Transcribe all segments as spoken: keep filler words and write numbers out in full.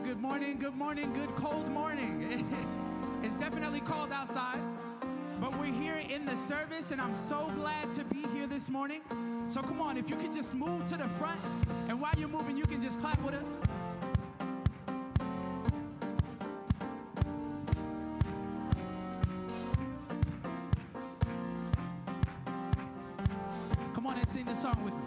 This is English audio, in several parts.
good morning, good morning, good cold morning. It's definitely cold outside, but we're here in the service, and I'm so glad to be here this morning. So come on, if you can just move to the front, and while you're moving, you can just clap with us. Come on and sing the song with me.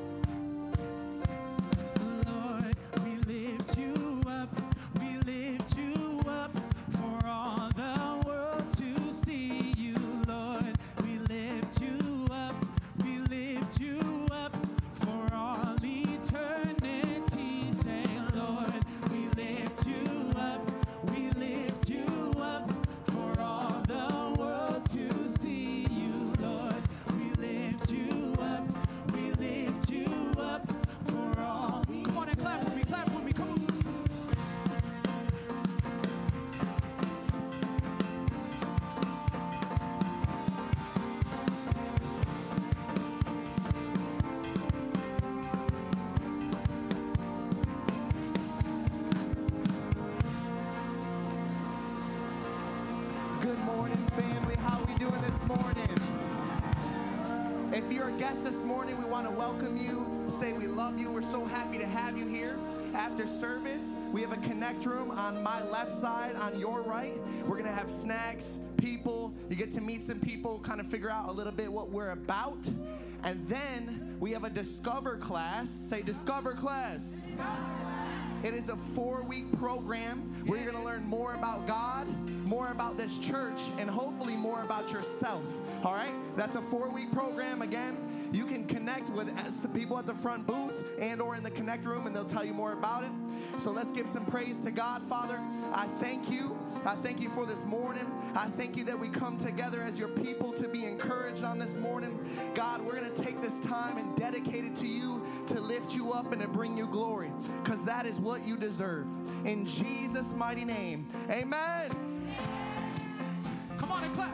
If you're a guest this morning, we want to welcome you, say we love you. We're so happy to have you here. After service, we have a connect room on my left side, on your right. We're going to have snacks, people. You get to meet some people, kind of figure out a little bit what we're about. And then we have a Discover class. Say Discover class. It is a four-week program where you're going to learn more about God, more about this church, and hopefully more about yourself. All right? That's a four-week program. Again, you can connect with people at the front booth and or in the connect room, and they'll tell you more about it. So let's give some praise to God. Father, I thank you. I thank you for this morning. I thank you that we come together as your people to be encouraged on this morning. God, we're going to take this time and dedicate it to you, to lift you up and to bring you glory, because that is what you deserve. In Jesus' mighty name, amen. Come on and clap.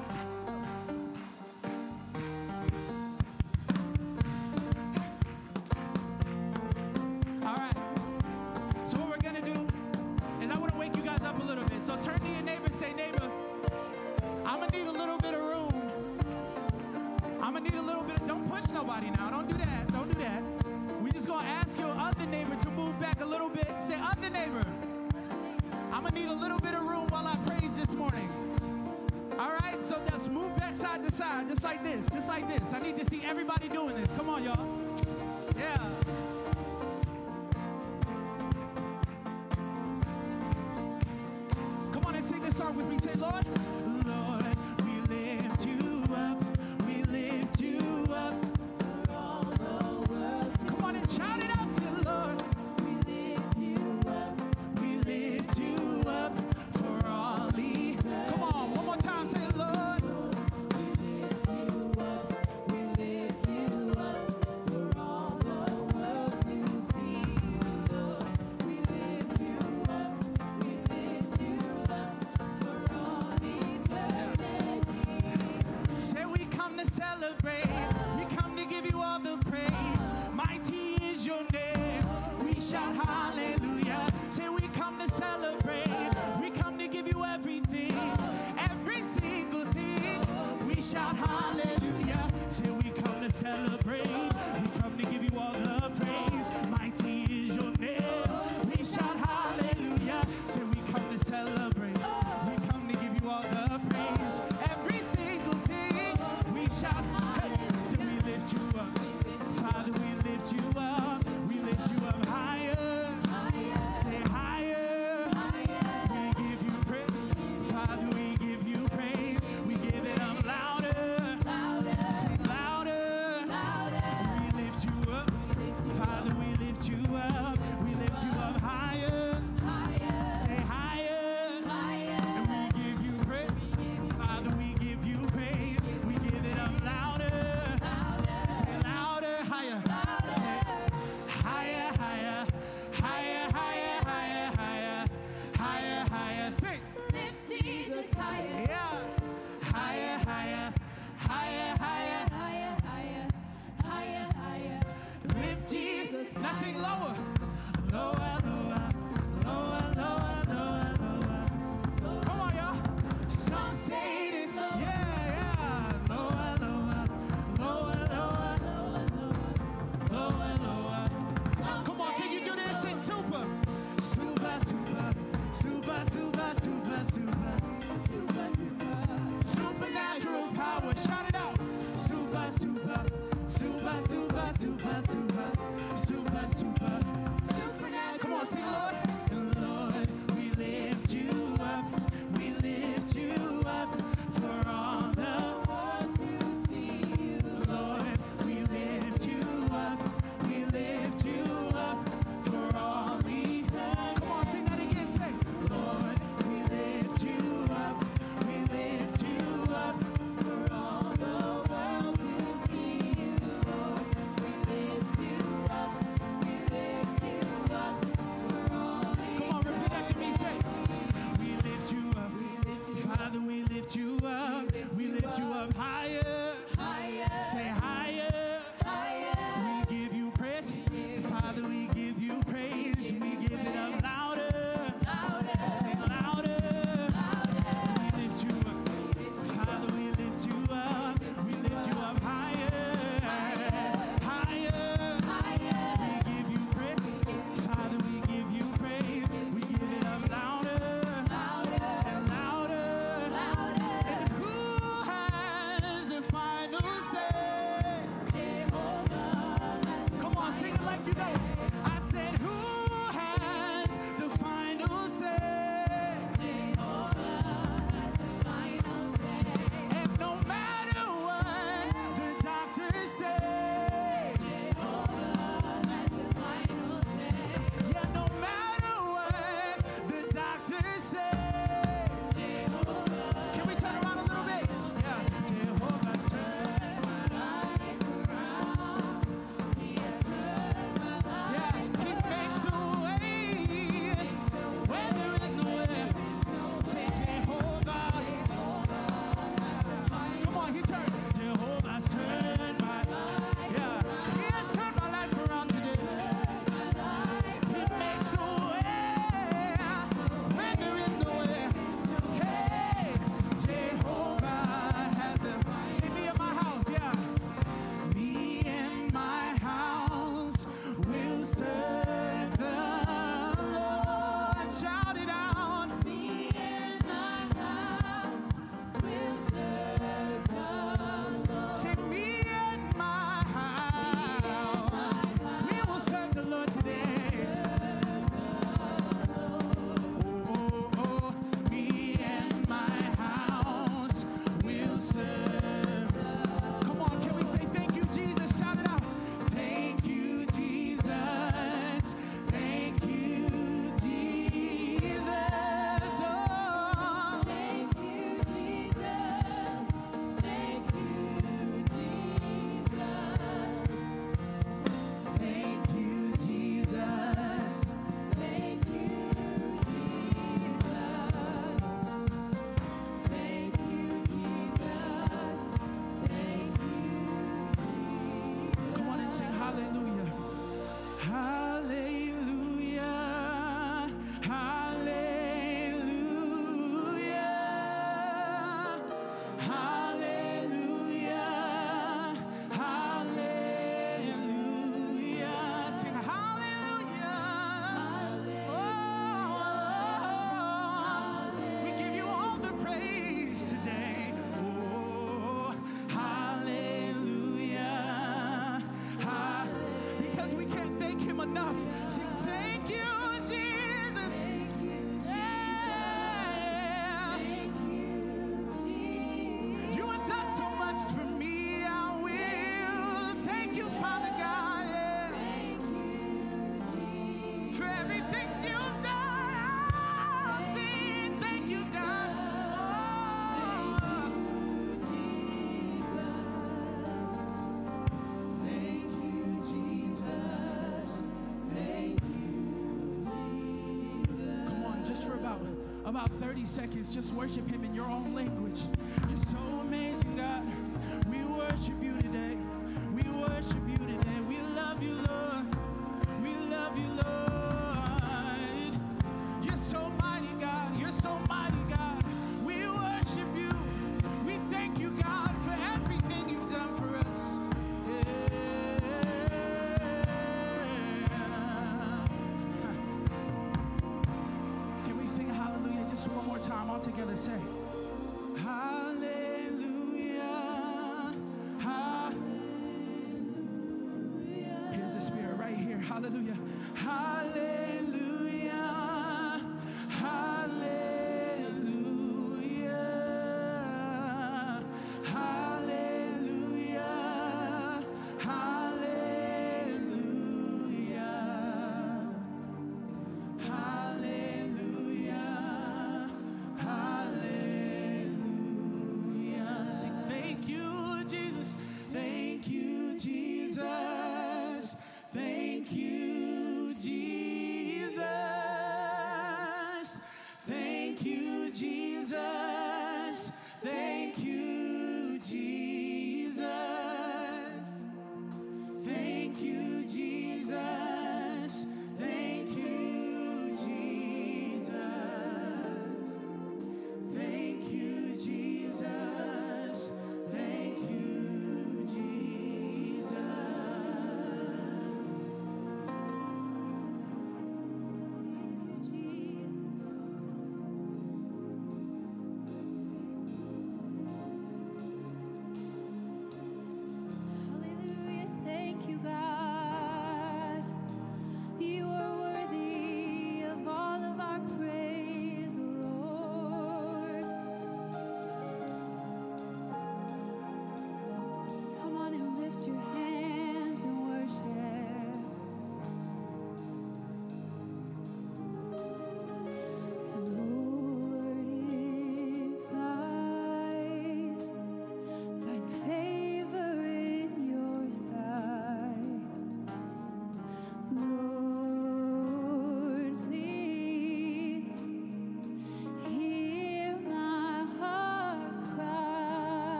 All right. So what we're going to do is I want to wake you guys up a little bit. So turn to your neighbor and say, neighbor, I'm going to need a little bit of room. I'm going to need a little bit of, don't push nobody now. Don't do that. Don't do that. We're just going to ask your other neighbor to move back a little bit. Say, other neighbor, I'm going to need a little bit of room while I praise this morning. All right? So just move back side to side, just like this, just like this. I need to see everybody doing this. Come on, y'all. Yeah. Come on and sing this song with me. Say, Lord, Lord, we lift you up. We lift you up. For all the world. Come on and shout it out. Say, Lord, we lift you up. We lift you up for all eternity. Come on, one more time. Say, Lord, we lift you up. We lift you up for all the world to see. Lord, we lift you up. We lift you up for all eternity. Say, we come to celebrate. We come to give you all the praise. Mighty is your name. We shout hallelujah. Say, we come to celebrate. We come to give you everything. Every single thing. We shout hallelujah. Say, we come to celebrate. We come to give you all the praise. Mighty is your name. We shout hallelujah. Say, we come to celebrate. We come to give you all the praise. Every single thing. We shout hallelujah. Say, we lift you up. Father, we lift you up. We lift you up higher. Say higher. We give you praise. Father, we give you praise. We give it up louder. Say louder. We lift you up. Father, we lift you up. We lift you up higher. Say higher. And we give you praise. Father, we give you praise. We give it up louder. Say louder. Higher. Say higher, higher. Higher, higher, higher, higher. Higher, higher. Sing. Lift Jesus higher. Yeah. Higher, higher. Higher, higher. Higher, higher, higher, higher. Lift Jesus. Now sing lower. Lower, lower. Lower, lower. Father, we lift you up. We lift you up higher. higher, Say higher. higher. We give you praise. Father, we give you praise. We give it up louder. Louder, Sing louder. We lift you up. Father, we lift you up. We lift you up higher. Higher. higher, We give you praise. Father, we give you praise. We give it up louder. louder, And louder. louder. And who has the final say? Jehovah has Come on, sing it like you know. I said, who has the final say? Jehovah has the final say. And no matter what the doctors say, Jehovah has the final say. yeah, no matter what the doctors say. Jehovah Can we turn around a little bit? Yeah, Jehovah's turn. life around. He has turned my life. Yeah, he makes a way where there is no way. Say Jehovah. Come on, he turned. Jehovah's turned my life. Yeah, he has turned my life around today. He makes a way where there is no way. Hey, Jehovah has a. See me in my house, yeah. Me and my house will serve the Lord. Shout it out. Me and my house will serve the Lord. Say me and my house. We will serve the Lord today. Oh, oh, me and my house will serve. Come on, can we say thank you, Jesus? Shout it out. Thank you, Jesus. Thank you, Jesus. Oh, Thank you, Jesus. Thank you, Jesus. thank you, Jesus. Thank you, Jesus. Thank you, Jesus. Thank you, Jesus. Come on and sing hallelujah. Hallelujah. Hallelujah. Hallelujah. Hallelujah. Sing hallelujah. Oh, we give you all the praise today. Oh, hallelujah. Ha- Because we can't thank him enough. Sing thank you, Jesus. Thank you, Jesus. Yeah. Thank you, Jesus. You have done so much for me. I will thank you, Father God, yeah, Thank you, Jesus. for everything you've done. I'll sing thank you, God. Oh. Thank you, Jesus. Thank you, Jesus. Come on, just for about about thirty seconds, just worship him in your own language. You're so amazing, God. We worship you today. We worship you today. We love you, Lord. We love you, Lord. You're so mighty, God. You're so mighty, God. We worship you. We thank you, God, for everything you've done for us. Yeah. Can we sing hallelujah just one more time all together? Say hallelujah. Hallelujah. Here's the spirit right here. Hallelujah. Hallelujah. Hallelujah. Hallelujah. Hallelujah. Hallelujah. Hallelujah. Sing thank you, Jesus. Thank you, Jesus. Thank you, Jesus.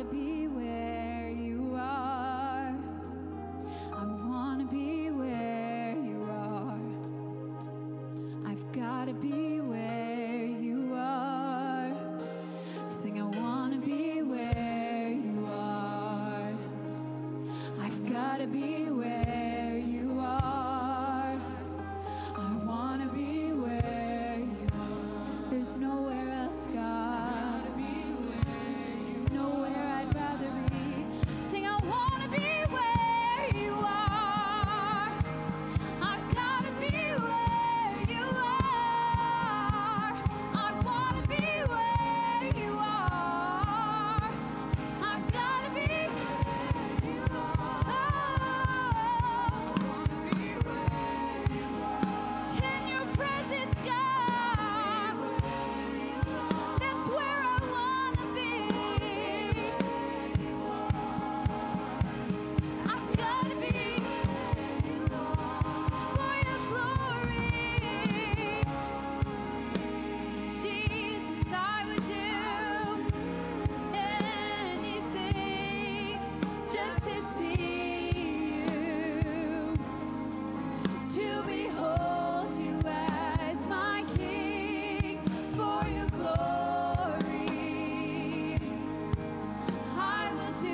gotta be where you are. I wanna be where you are. I've gotta be where you are. Sing, I wanna be where you are. I've gotta be where you are. I wanna be where you are. There's nowhere else, God. Nowhere I'd rather be. Sing, I wanna be where you are. I've gotta be where you are. I wanna be where you are. I've gotta be where you are. In your presence, God. That's where I wanna be. I've gotta be for your glory. Jesus, I would do anything just to see you, to behold you as my King, for your glory. I will do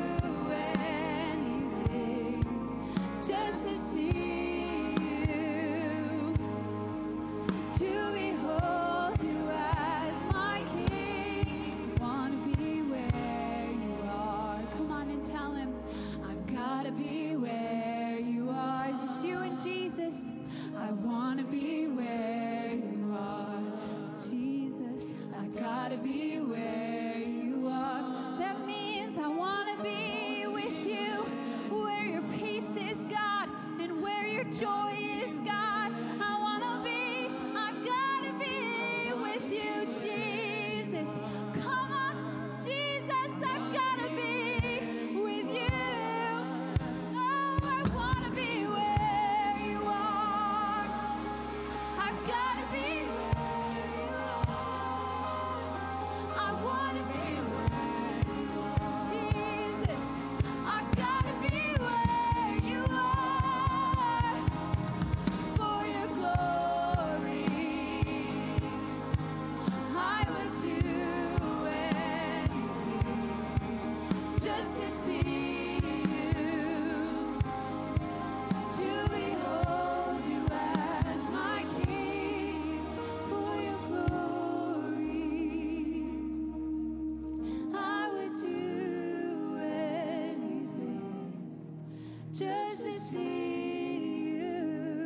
anything just to see you, to behold you as my King. Wanna be where you are. Come on and tell him, I've gotta be where you are. Just you and Jesus. I wanna be where you are. Jesus, I gotta be where you are. That means I wanna be with you, where your peace is, God, and where your joy is, God. I wanna be, I've gotta be with you, Jesus. Come on, Jesus, I've gotta be with you. Oh, I wanna be where you are. I've gotta be where you are. I wanna be where you are. Jesus, I've gotta be where you are. For your glory, I would do anything just to see you, to behold you as my King, for your glory. I would do anything just to see you,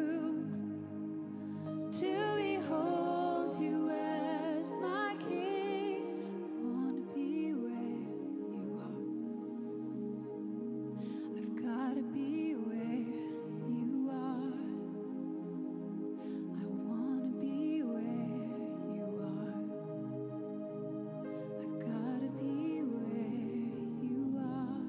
to behold you as my King. Wanna be where you are. I've gotta be where you are. I wanna be where you are. I've gotta be where you are.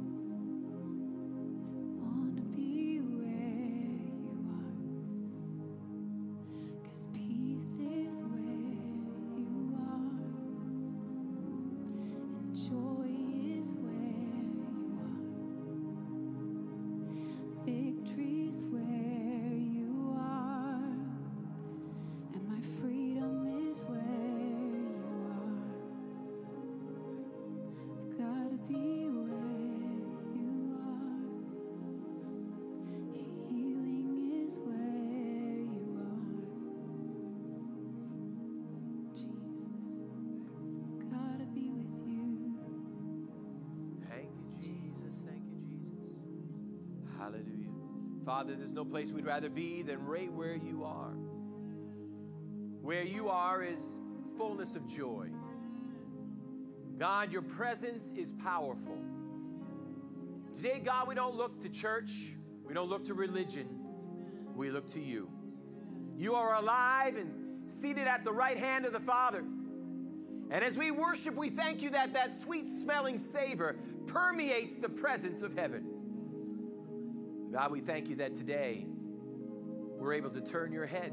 Wanna be where you are. 'Cause peace is where you are. And joy is where you are. Victory's where you are. And my freedom is where you are. I've gotta be where you are. Healing is where you are. Jesus, gotta be with you. Thank you, Jesus. Thank you, Jesus. Hallelujah. Father, there's no place we'd rather be than right where you are. Where you are is fullness of joy. God, your presence is powerful. Today, God, we don't look to church. We don't look to religion. We look to you. You are alive and seated at the right hand of the Father. And as we worship, we thank you that that sweet-smelling savor permeates the presence of heaven. God, we thank you that today we're able to turn your head.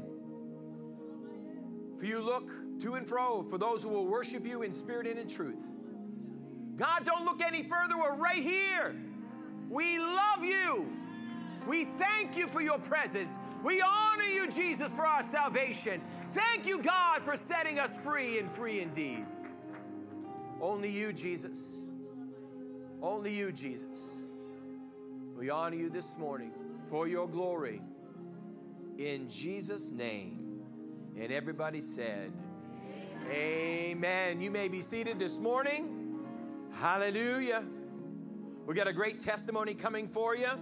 For you look to and fro for those who will worship you in spirit and in truth. God, don't look any further. We're right here. We love you. We thank you for your presence. We honor you, Jesus, for our salvation. Thank you, God, for setting us free and free indeed. Only you, Jesus. Only you, Jesus. We honor you this morning for your glory. In Jesus' name. And everybody said, amen. Amen. You may be seated this morning. Hallelujah. We got a great testimony coming for you.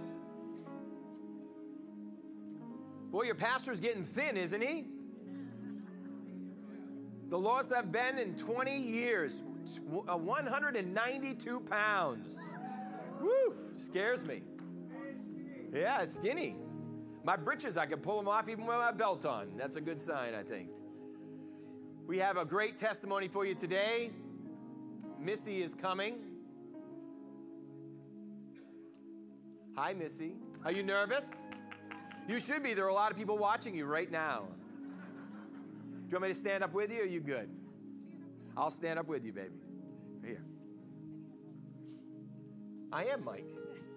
Boy, your pastor's getting thin, isn't he? The lowest I've been in twenty years, one hundred ninety-two pounds. Woo, scares me. Yeah, it's skinny. My britches, I can pull them off even with my belt on. That's a good sign, I think. We have a great testimony for you today. Missy is coming. Hi, Missy. Are you nervous? You should be. There are a lot of people watching you right now. Do you want me to stand up with you, or are you good? I'll stand up with you, baby. Here. I am Mike.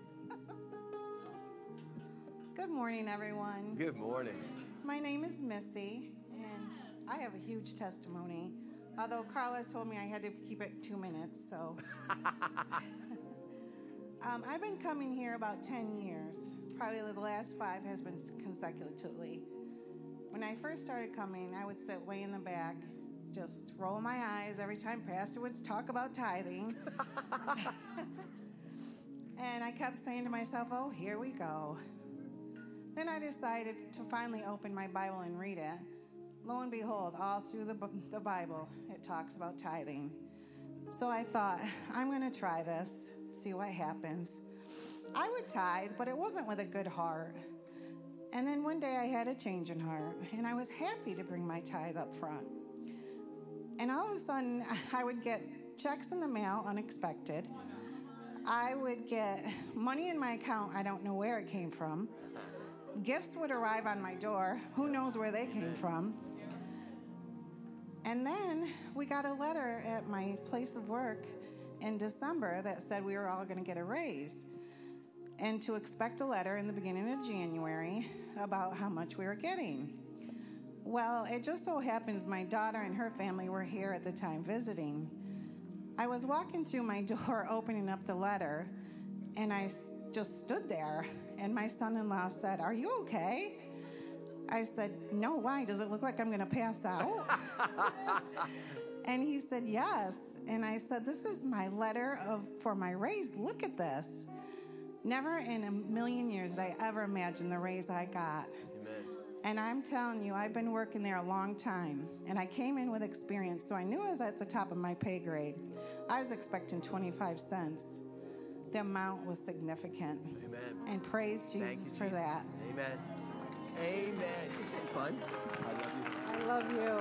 Good morning, everyone. Good morning. My name is Missy, and I have a huge testimony. Although Carlos told me I had to keep it two minutes, so. um, I've been coming here about ten years. Probably the last five has been consecutively. When I first started coming, I would sit way in the back, just roll my eyes every time Pastor would talk about tithing. And I kept saying to myself, oh, here we go. Then I decided to finally open my Bible and read it. Lo and behold, all through the, the Bible, it talks about tithing. So I thought, I'm going to try this, see what happens. I would tithe, but it wasn't with a good heart. And then one day I had a change in heart, and I was happy to bring my tithe up front. And all of a sudden, I would get checks in the mail, unexpected. I would get money in my account, I don't know where it came from. Gifts would arrive on my door, who knows where they came from. And then we got a letter at my place of work in December that said we were all going to get a raise, and to expect a letter in the beginning of January about how much we were getting. Well, it just so happens my daughter and her family were here at the time visiting. I was walking through my door opening up the letter, and I just stood there, and my son-in-law said, are you okay? I said, no, why? Does it look like I'm going to pass out? And he said, yes. And I said, this is my letter of for my raise. Look at this. Never in a million years did I ever imagine the raise I got. Amen. And I'm telling you, I've been working there a long time. And I came in with experience, so I knew I was at the top of my pay grade. I was expecting twenty-five cents. The amount was significant. Amen. And praise Jesus Thank you, for Jesus. that. Amen. Amen. Isn't it fun? I love you. I love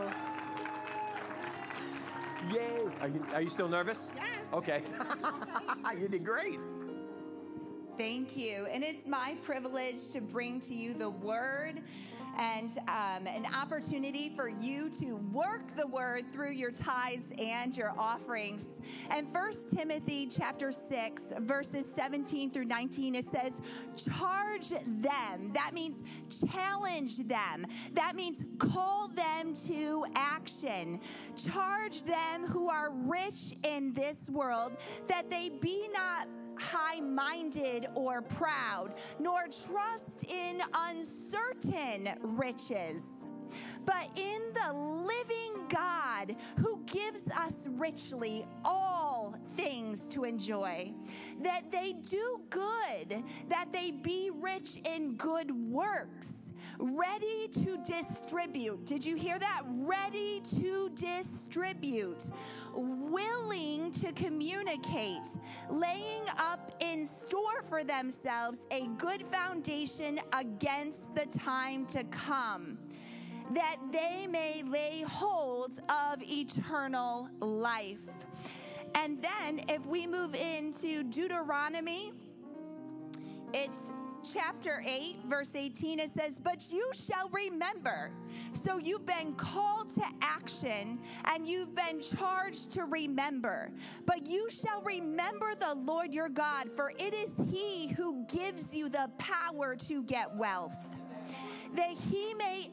you. Yay. Are you, are you still nervous? Yes. Okay. You did great. Thank you. And it's my privilege to bring to you the word and um, an opportunity for you to work the word through your tithes and your offerings. And First Timothy chapter six, verses seventeen through nineteen, it says, charge them. That means challenge them. That means call them to action. Charge them who are rich in this world that they be not high-minded or proud, nor trust in uncertain riches, but in the living God who gives us richly all things to enjoy, that they do good, that they be rich in good works, ready to distribute. Did you hear that? Ready to distribute, willing to communicate, laying up in store for themselves a good foundation against the time to come, that they may lay hold of eternal life. And then if we move into Deuteronomy, it's chapter eight, verse eighteen, it says, but you shall remember. So you've been called to action and you've been charged to remember. But you shall remember the Lord your God, for it is he who gives you the power to get wealth, that he may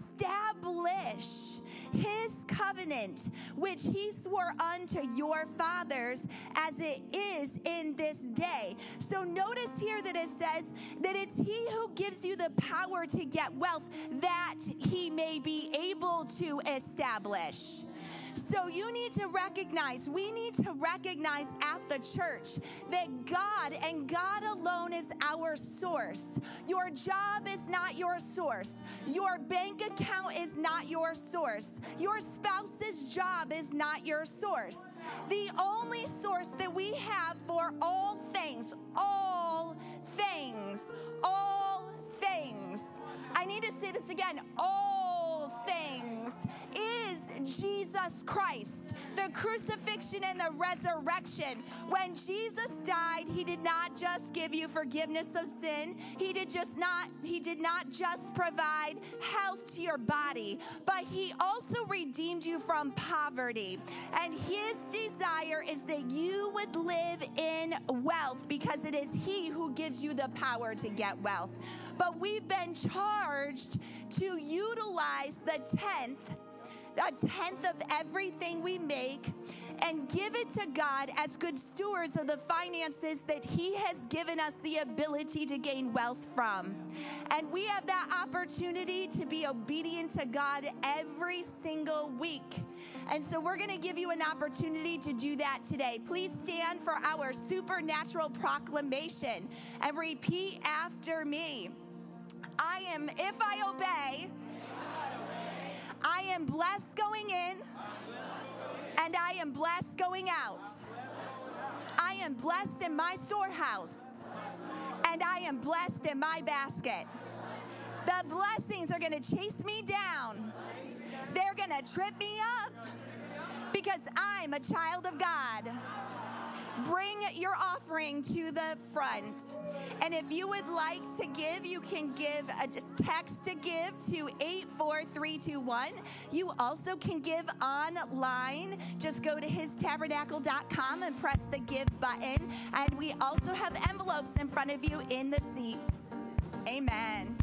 establish his covenant, which he swore unto your fathers, as it is in this day. So notice here that it says that it's he who gives you the power to get wealth, that he may be able to establish. So you need to recognize, we need to recognize at the church that God and God alone is our source. Your job is not your source. Your bank account is not your source. Your spouse's job is not your source. The only source that we have for all things, all things, all things, I need to say this again, all things is Jesus Christ. The crucifixion and the resurrection. When Jesus died, he did not just give you forgiveness of sin. He did just not, he did not just provide health to your body, but he also redeemed you from poverty. And his desire is that you would live in wealth, because it is he who gives you the power to get wealth. But we've been charged to utilize the tenth a tenth of everything we make and give it to God as good stewards of the finances that he has given us the ability to gain wealth from. And we have that opportunity to be obedient to God every single week. And so we're going to give you an opportunity to do that today. Please stand for our supernatural proclamation and repeat after me. I am, if I obey, I am blessed going in, and I am blessed going out. I am blessed in my storehouse, and I am blessed in my basket. The blessings are going to chase me down. They're going to trip me up, because I'm a child of God. Bring your offering to the front. And if you would like to give, you can give a text to give to eight four three two one. You also can give online. Just go to his tabernacle dot com and press the give button. And we also have envelopes in front of you in the seats. Amen.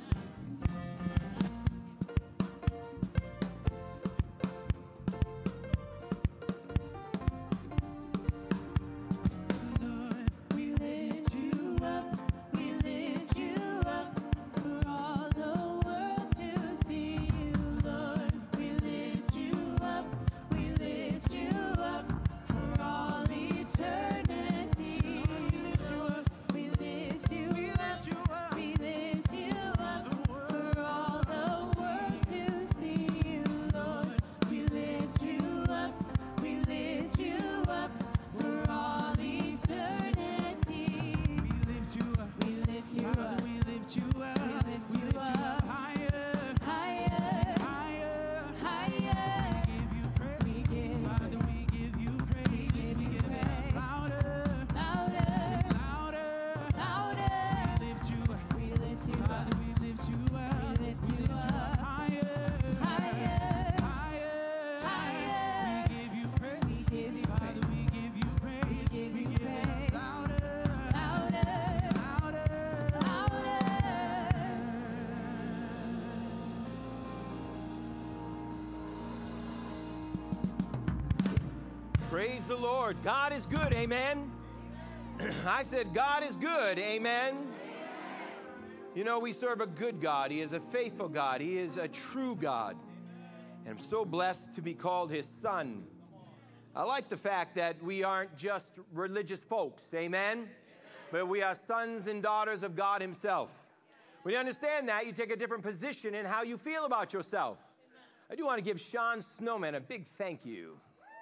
Praise the Lord. God is good. Amen. I said God is good. Amen. You know, we serve a good God. He is a faithful God. He is a true God. And I'm so blessed to be called his son. I like the fact that we aren't just religious folks. Amen. But we are sons and daughters of God himself. When you understand that, you take a different position in how you feel about yourself. I do want to give Sean Snowman a big thank you.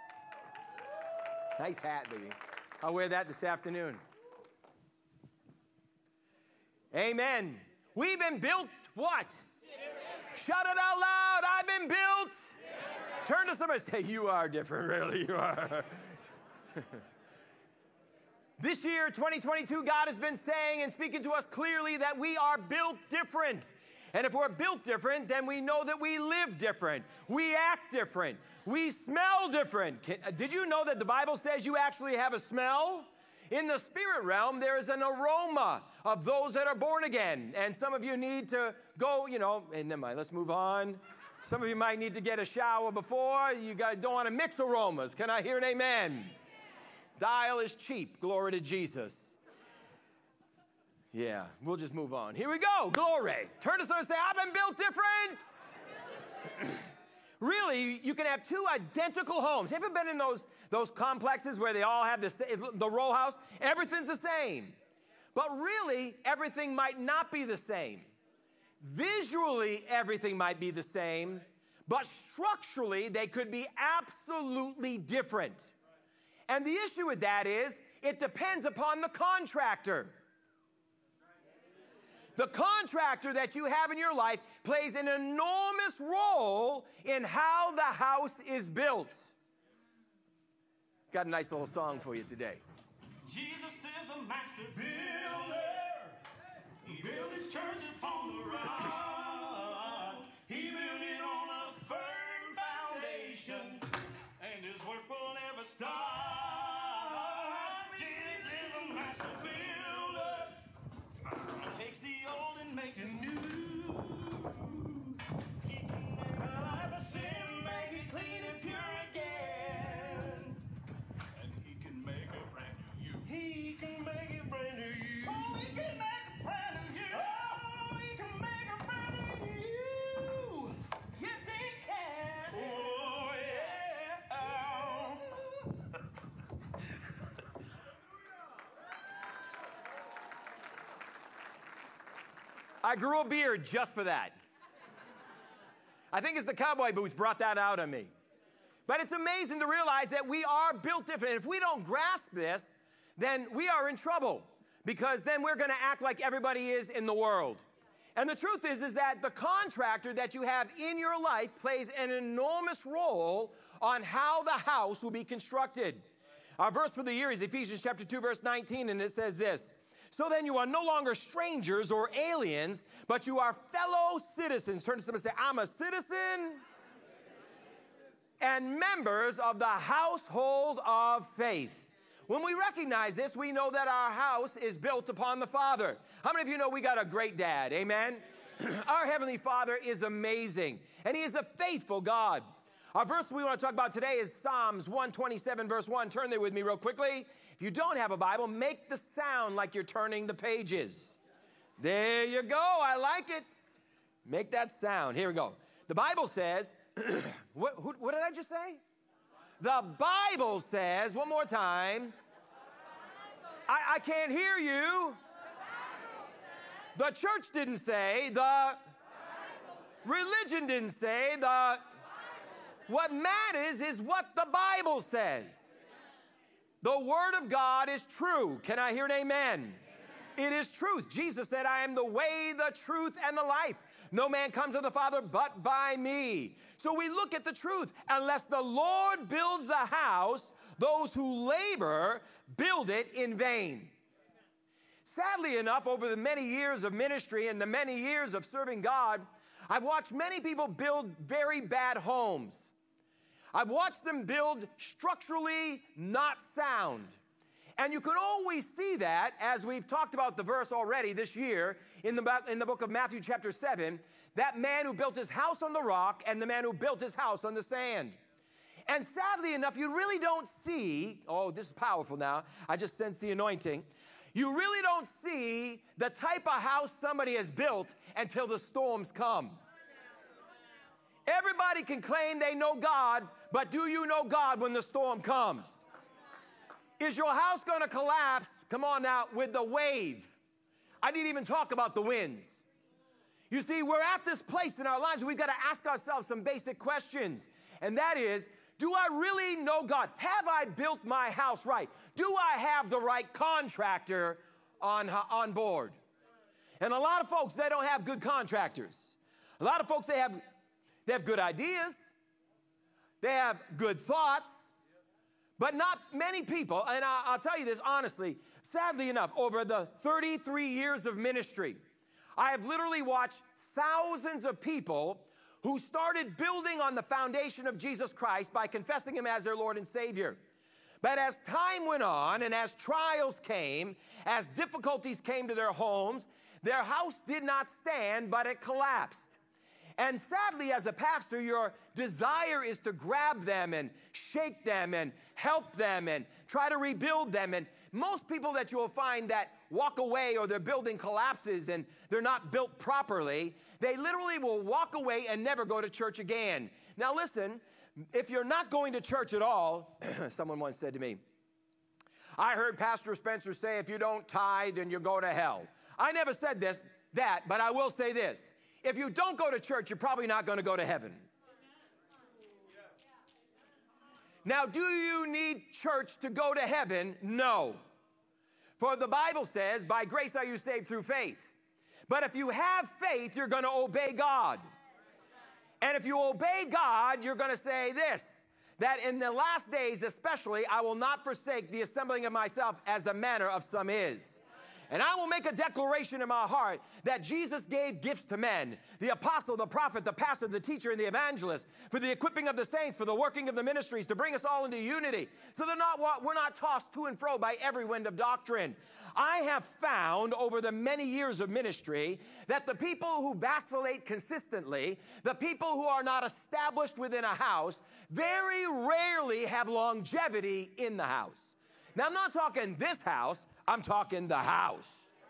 Nice hat, baby. I'll wear that this afternoon. Amen. We've been built what? Different. Shout it out loud. I've been built. Different. Turn to somebody and say, you are different, really, you are. This year, twenty twenty-two, God has been saying and speaking to us clearly that we are built different. And if we're built different, then we know that we live different. We act different. We smell different. Can, did you know that the Bible says you actually have a smell? In the spirit realm, there is an aroma of those that are born again. And some of you need to go, you know, and never mind, let's move on. Some of you might need to get a shower before. You guys don't want to mix aromas. Can I hear an amen? Dial is cheap. Glory to Jesus. Yeah, we'll just move on. Here we go. Glory. Turn to someone and say, I've been built different. Really, you can have two identical homes. Have you ever been in those, those complexes where they all have this, the row house? Everything's the same. But really, everything might not be the same. Visually, everything might be the same, but structurally, they could be absolutely different. And the issue with that is, it depends upon the contractor. The contractor that you have in your life plays an enormous role in how the house is built. Got a nice little song for you today. Jesus is a master builder. He built his church upon the rock. He built it on a firm foundation, and his work will never stop. Jesus is a master builder. He takes the old and makes it new. He can make a life of sin, make it clean and pure again. And he can make a brand new you. He can make it brand new you. Oh, he can make a brand new you. Oh, he can make a brand new you. Yes, he can. Oh, yeah. Oh. I grew a beard just for that. I think it's the cowboy boots brought that out on me. But it's amazing to realize that we are built different. If we don't grasp this, then we are in trouble, because then we're going to act like everybody is in the world. And the truth is, is that the contractor that you have in your life plays an enormous role on how the house will be constructed. Our verse for the year is Ephesians chapter two, verse nineteen, and it says this: so then you are no longer strangers or aliens, but you are fellow citizens. Turn to someone and say, I'm a citizen and members of the household of faith. When we recognize this, we know that our house is built upon the Father. How many of you know we got a great dad? Amen? Our Heavenly Father is amazing, and He is a faithful God. Our verse we want to talk about today is Psalms one twenty-seven, verse one. Turn there with me real quickly. If you don't have a Bible, make the sound like you're turning the pages. There you go. I like it. Make that sound. Here we go. The Bible says, what, who, what did I just say? The Bible says, one more time. I, I can't hear you. The church didn't say. The religion didn't say. The What matters is what the Bible says. The Word of God is true. Can I hear an amen? It is truth. Jesus said, I am the way, the truth, and the life. No man comes to the Father but by me. So we look at the truth. Unless the Lord builds the house, those who labor build it in vain. Sadly enough, over the many years of ministry and the many years of serving God, I've watched many people build very bad homes. I've watched them build structurally not sound. And you can always see that, as we've talked about the verse already this year in the, in the book of Matthew chapter seven, that man who built his house on the rock and the man who built his house on the sand. And sadly enough, you really don't see, oh, this is powerful now. I just sense the anointing. You really don't see the type of house somebody has built until the storms come. Everybody can claim they know God, but do you know God when the storm comes? Is your house going to collapse, come on now, with the wave? I didn't even talk about the winds. You see, we're at this place in our lives where we've got to ask ourselves some basic questions. And that is, do I really know God? Have I built my house right? Do I have the right contractor on, on board? And a lot of folks, they don't have good contractors. A lot of folks, they have, they have good ideas. They have good thoughts. But not many people, and I, I'll tell you this honestly, sadly enough, over the thirty-three years of ministry, I have literally watched thousands of people who started building on the foundation of Jesus Christ by confessing him as their Lord and Savior. But as time went on and as trials came, as difficulties came to their homes, their house did not stand, but it collapsed. And sadly, as a pastor, your desire is to grab them and shake them and help them and try to rebuild them. And most people that you will find that walk away or their building collapses and they're not built properly, they literally will walk away and never go to church again. Now listen, if you're not going to church at all, someone once said to me, I heard Pastor Spencer say if you don't tithe, then you go to hell. I never said this, that, but I will say this. If you don't go to church, you're probably not going to go to heaven. Now, do you need church to go to heaven? No. For the Bible says, by grace are you saved through faith. But if you have faith, you're going to obey God. And if you obey God, you're going to say this, that in the last days especially, I will not forsake the assembling of myself as the manner of some is. And I will make a declaration in my heart that Jesus gave gifts to men, the apostle, the prophet, the pastor, the teacher, and the evangelist, for the equipping of the saints, for the working of the ministries, to bring us all into unity. So they're not, we're not tossed to and fro by every wind of doctrine. I have found over the many years of ministry that the people who vacillate consistently, the people who are not established within a house, very rarely have longevity in the house. Now, I'm not talking this house. I'm talking the house.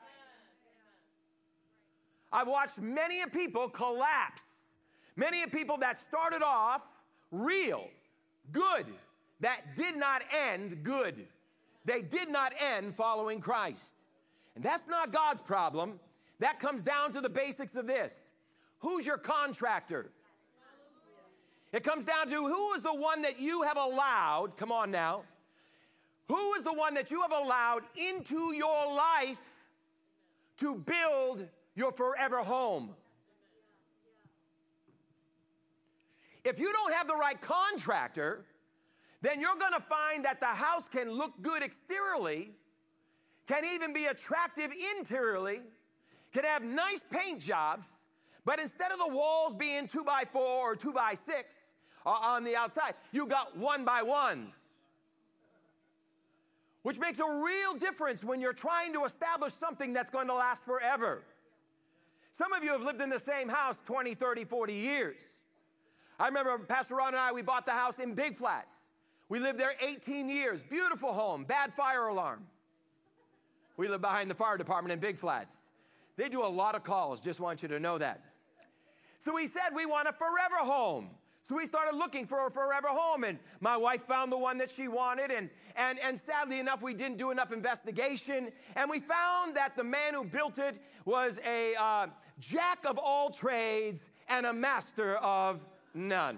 I've watched many of people collapse. Many of people that started off real, good, that did not end good. They did not end following Christ. And that's not God's problem. That comes down to the basics of this. Who's your contractor? It comes down to who is the one that you have allowed, come on now, who is the one that you have allowed into your life to build your forever home? If you don't have the right contractor, then you're going to find that the house can look good exteriorly, can even be attractive interiorly, can have nice paint jobs, but instead of the walls being two by four or two by six uh, on the outside, you got one by ones. Which makes a real difference when you're trying to establish something that's going to last forever. Some of you have lived in the same house twenty, thirty, forty years. I remember Pastor Ron and I, we bought the house in Big Flats. We lived there eighteen years. Beautiful home, bad fire alarm. We live behind the fire department in Big Flats. They do a lot of calls, just want you to know that. So we said we want a forever home. So we started looking for a forever home, and my wife found the one that she wanted, and, and, and sadly enough, we didn't do enough investigation, and we found that the man who built it was a uh, jack of all trades and a master of none.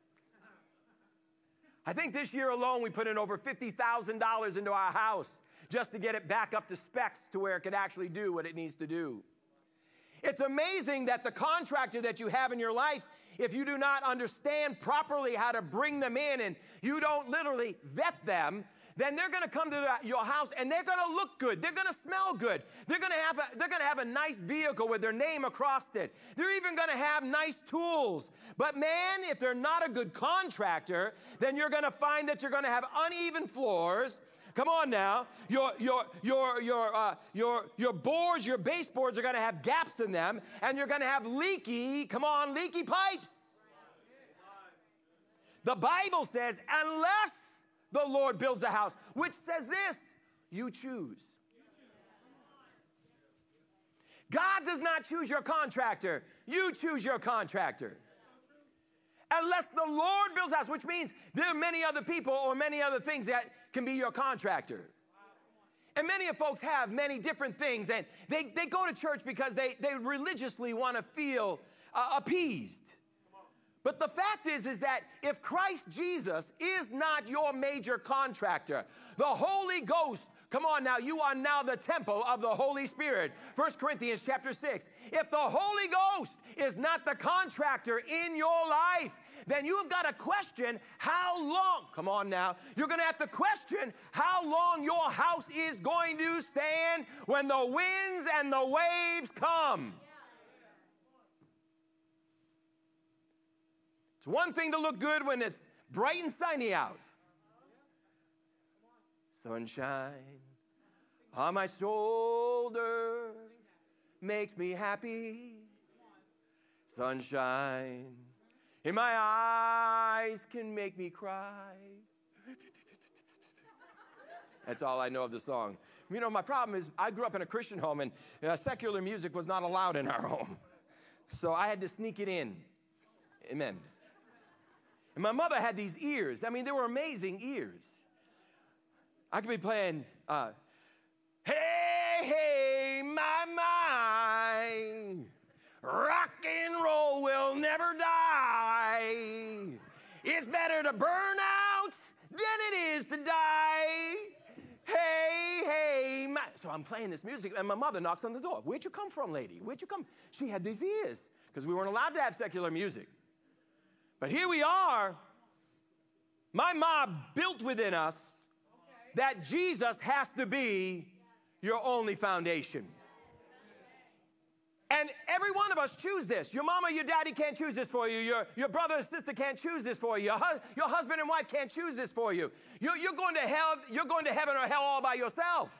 I think this year alone, we put in over fifty thousand dollars into our house just to get it back up to specs to where it could actually do what it needs to do. It's amazing that the contractor that you have in your life, if you do not understand properly how to bring them in and you don't literally vet them, then they're going to come to the, your house and they're going to look good. They're going to smell good. They're going to have a, they're going to have a nice vehicle with their name across it. They're even going to have nice tools. But man, if they're not a good contractor, then you're going to find that you're going to have uneven floors. Come on now. Your, your, your, your, uh, your, your boards, your baseboards are going to have gaps in them, and you're going to have leaky, come on, leaky pipes. The Bible says, unless the Lord builds a house, which says this, you choose. God does not choose your contractor. You choose your contractor. Unless the Lord builds a house, which means there are many other people or many other things that can be your contractor. And many of folks have many different things, and they, they go to church because they, they religiously want to feel uh, appeased. But the fact is, is that if Christ Jesus is not your major contractor, the Holy Ghost, come on now, you are now the temple of the Holy Spirit. First Corinthians chapter six. If the Holy Ghost is not the contractor in your life, then you've got to question how long, come on now, you're going to have to question how long your house is going to stand when the winds and the waves come. It's one thing to look good when it's bright and sunny out. Sunshine on my shoulder makes me happy. Sunshine in my eyes can make me cry. That's all I know of the song. You know, my problem is I grew up in a Christian home, and uh, secular music was not allowed in our home. So I had to sneak it in. Amen. And my mother had these ears. I mean, they were amazing ears. I could be playing, uh, hey, hey, my, my, rock and roll will never die. It's better to burn out than it is to die. Hey, hey, my. So I'm playing this music, and my mother knocks on the door. Where'd you come from, lady? Where'd you come? She had these ears, because we weren't allowed to have secular music. But here we are. My mom built within us that Jesus has to be your only foundation. And every one of us choose this. Your mama, your daddy can't choose this for you. Your, your brother and sister can't choose this for you. Your, hu- your husband and wife can't choose this for you. You're, you're, going to hell, you're going to heaven or hell all by yourself.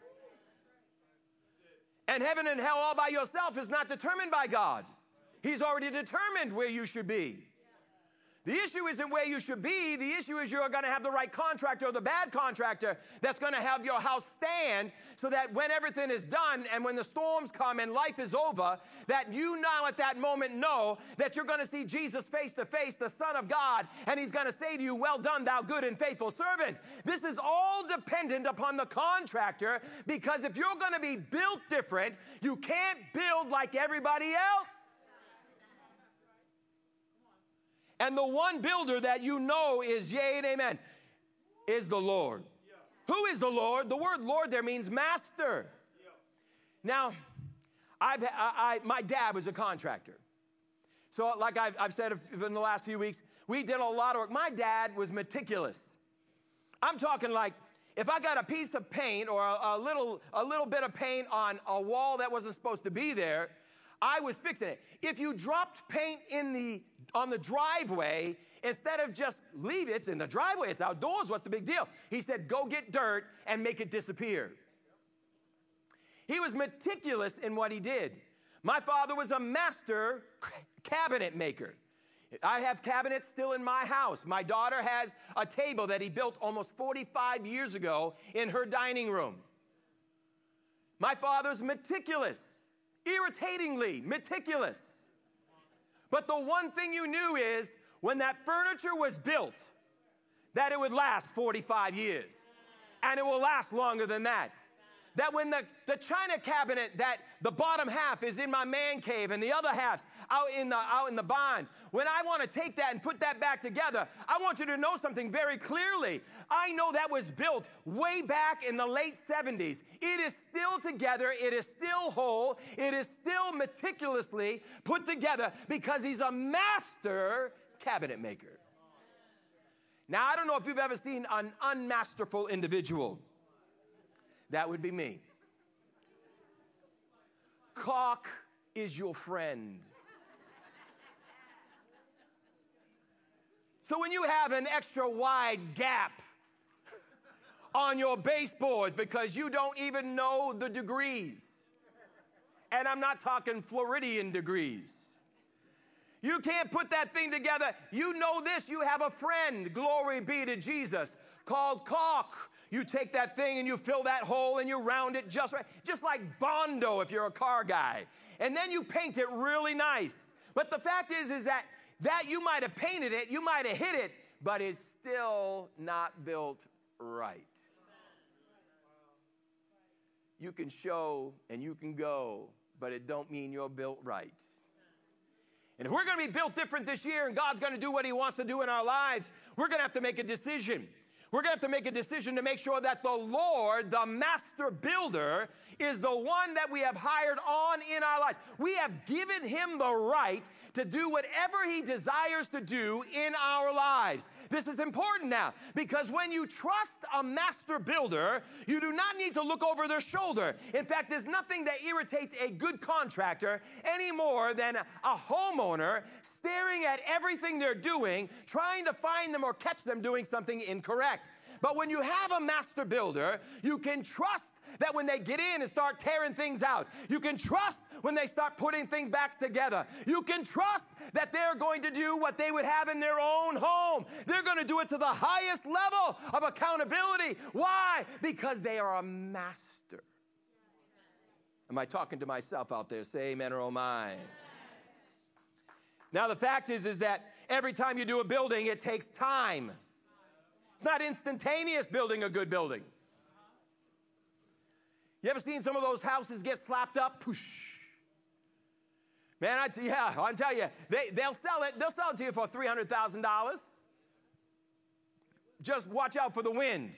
And heaven and hell all by yourself is not determined by God. He's already determined where you should be. The issue isn't where you should be. The issue is you're going to have the right contractor or the bad contractor that's going to have your house stand so that when everything is done and when the storms come and life is over, that you now at that moment know that you're going to see Jesus face to face, the Son of God, and he's going to say to you, well done, thou good and faithful servant. This is all dependent upon the contractor, because if you're going to be built different, you can't build like everybody else. And the one builder that you know is yea and amen is the Lord. Yeah. Who is the Lord? The word Lord there means master. Yeah. Now, I've, I, I, my dad was a contractor. So like I've, I've said in the last few weeks, we did a lot of work. My dad was meticulous. I'm talking like if I got a piece of paint or a, a, little, a little bit of paint on a wall that wasn't supposed to be there, I was fixing it. If you dropped paint in the on the driveway, instead of just leave it, it's in the driveway, it's outdoors, what's the big deal? He said, go get dirt and make it disappear. He was meticulous in what he did. My father was a master cabinet maker. I have cabinets still in my house. My daughter has a table that he built almost forty-five years ago in her dining room. My father's meticulous. Irritatingly meticulous. But the one thing you knew is when that furniture was built, that it would last forty-five years. And it will last longer than that. That when the, the china cabinet, that the bottom half is in my man cave and the other half's out in the, out in the barn, when I want to take that and put that back together, I want you to know something very clearly. I know that was built way back in the late seventies. It is still together. It is still whole. It is still meticulously put together because he's a master cabinet maker. Now, I don't know if you've ever seen an unmasterful individual. That would be me. Caulk is your friend. So when you have an extra wide gap on your baseboards because you don't even know the degrees, and I'm not talking Floridian degrees, you can't put that thing together. You know this, you have a friend, glory be to Jesus, called caulk. You take that thing and you fill that hole and you round it just right, just like Bondo if you're a car guy. And then you paint it really nice. But the fact is, is that, that you might have painted it, you might have hit it, but it's still not built right. You can show and you can go, but it don't mean you're built right. And if we're going to be built different this year and God's going to do what he wants to do in our lives, we're going to have to make a decision. We're going to have to make a decision to make sure that the Lord, the master builder, is the one that we have hired on in our lives. We have given him the right to do whatever he desires to do in our lives. This is important now, because when you trust a master builder, you do not need to look over their shoulder. In fact, there's nothing that irritates a good contractor any more than a homeowner staring at everything they're doing, trying to find them or catch them doing something incorrect. But when you have a master builder, you can trust that when they get in and start tearing things out, you can trust when they start putting things back together. You can trust that they're going to do what they would have in their own home. They're going to do it to the highest level of accountability. Why? Because they are a master. Am I talking to myself out there? Say amen or oh my. Now, the fact is, is that every time you do a building, it takes time. It's not instantaneous building a good building. You ever seen some of those houses get slapped up? Poosh. Man, I t- yeah, I tell you, they, they'll sell it. They'll sell it to you for three hundred thousand dollars. Just watch out for the wind.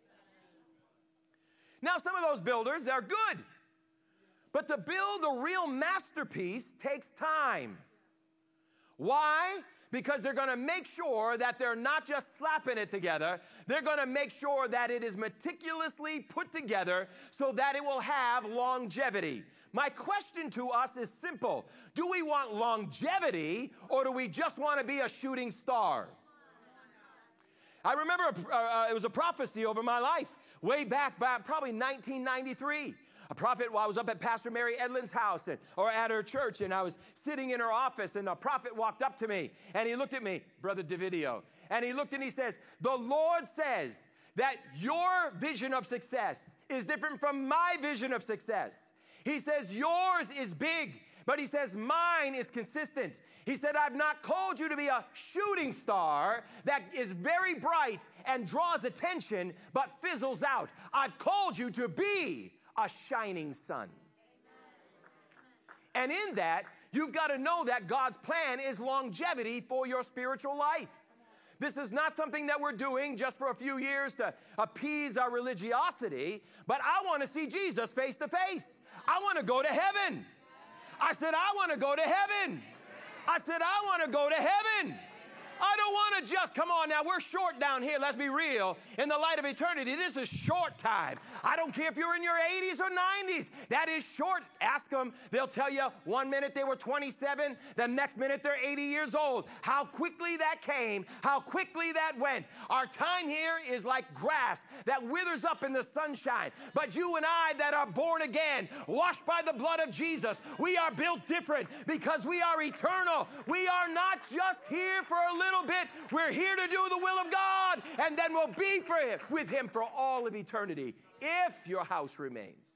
Now, some of those builders, they're good. But to build a real masterpiece takes time. Why? Because they're going to make sure that they're not just slapping it together. They're going to make sure that it is meticulously put together so that it will have longevity. My question to us is simple. Do we want longevity, or do we just want to be a shooting star? I remember uh, it was a prophecy over my life way back, back probably nineteen ninety-three. A prophet, well, I was up at Pastor Mary Edlin's house and, or at her church, and I was sitting in her office, and the prophet walked up to me, and he looked at me, Brother Davidio, and he looked and he says, the Lord says that your vision of success is different from my vision of success. He says yours is big, but he says mine is consistent. He said, I've not called you to be a shooting star that is very bright and draws attention, but fizzles out. I've called you to be a shining sun. And in that, you've got to know that God's plan is longevity for your spiritual life. This is not something that we're doing just for a few years to appease our religiosity, but I want to see Jesus face to face. I want to go to heaven. I said, I want to go to heaven. I said, I want to go to heaven. I don't want to just, come on now, we're short down here, let's be real. In the light of eternity, this is short time. I don't care if you're in your eighties or nineties. That is short. Ask them. They'll tell you one minute they were twenty-seven, the next minute they're eighty years old. How quickly that came, how quickly that went. Our time here is like grass that withers up in the sunshine. But you and I that are born again, washed by the blood of Jesus, we are built different because we are eternal. We are not just here for a little little bit. We're here to do the will of God, and then we'll be for him, with him for all of eternity if your house remains.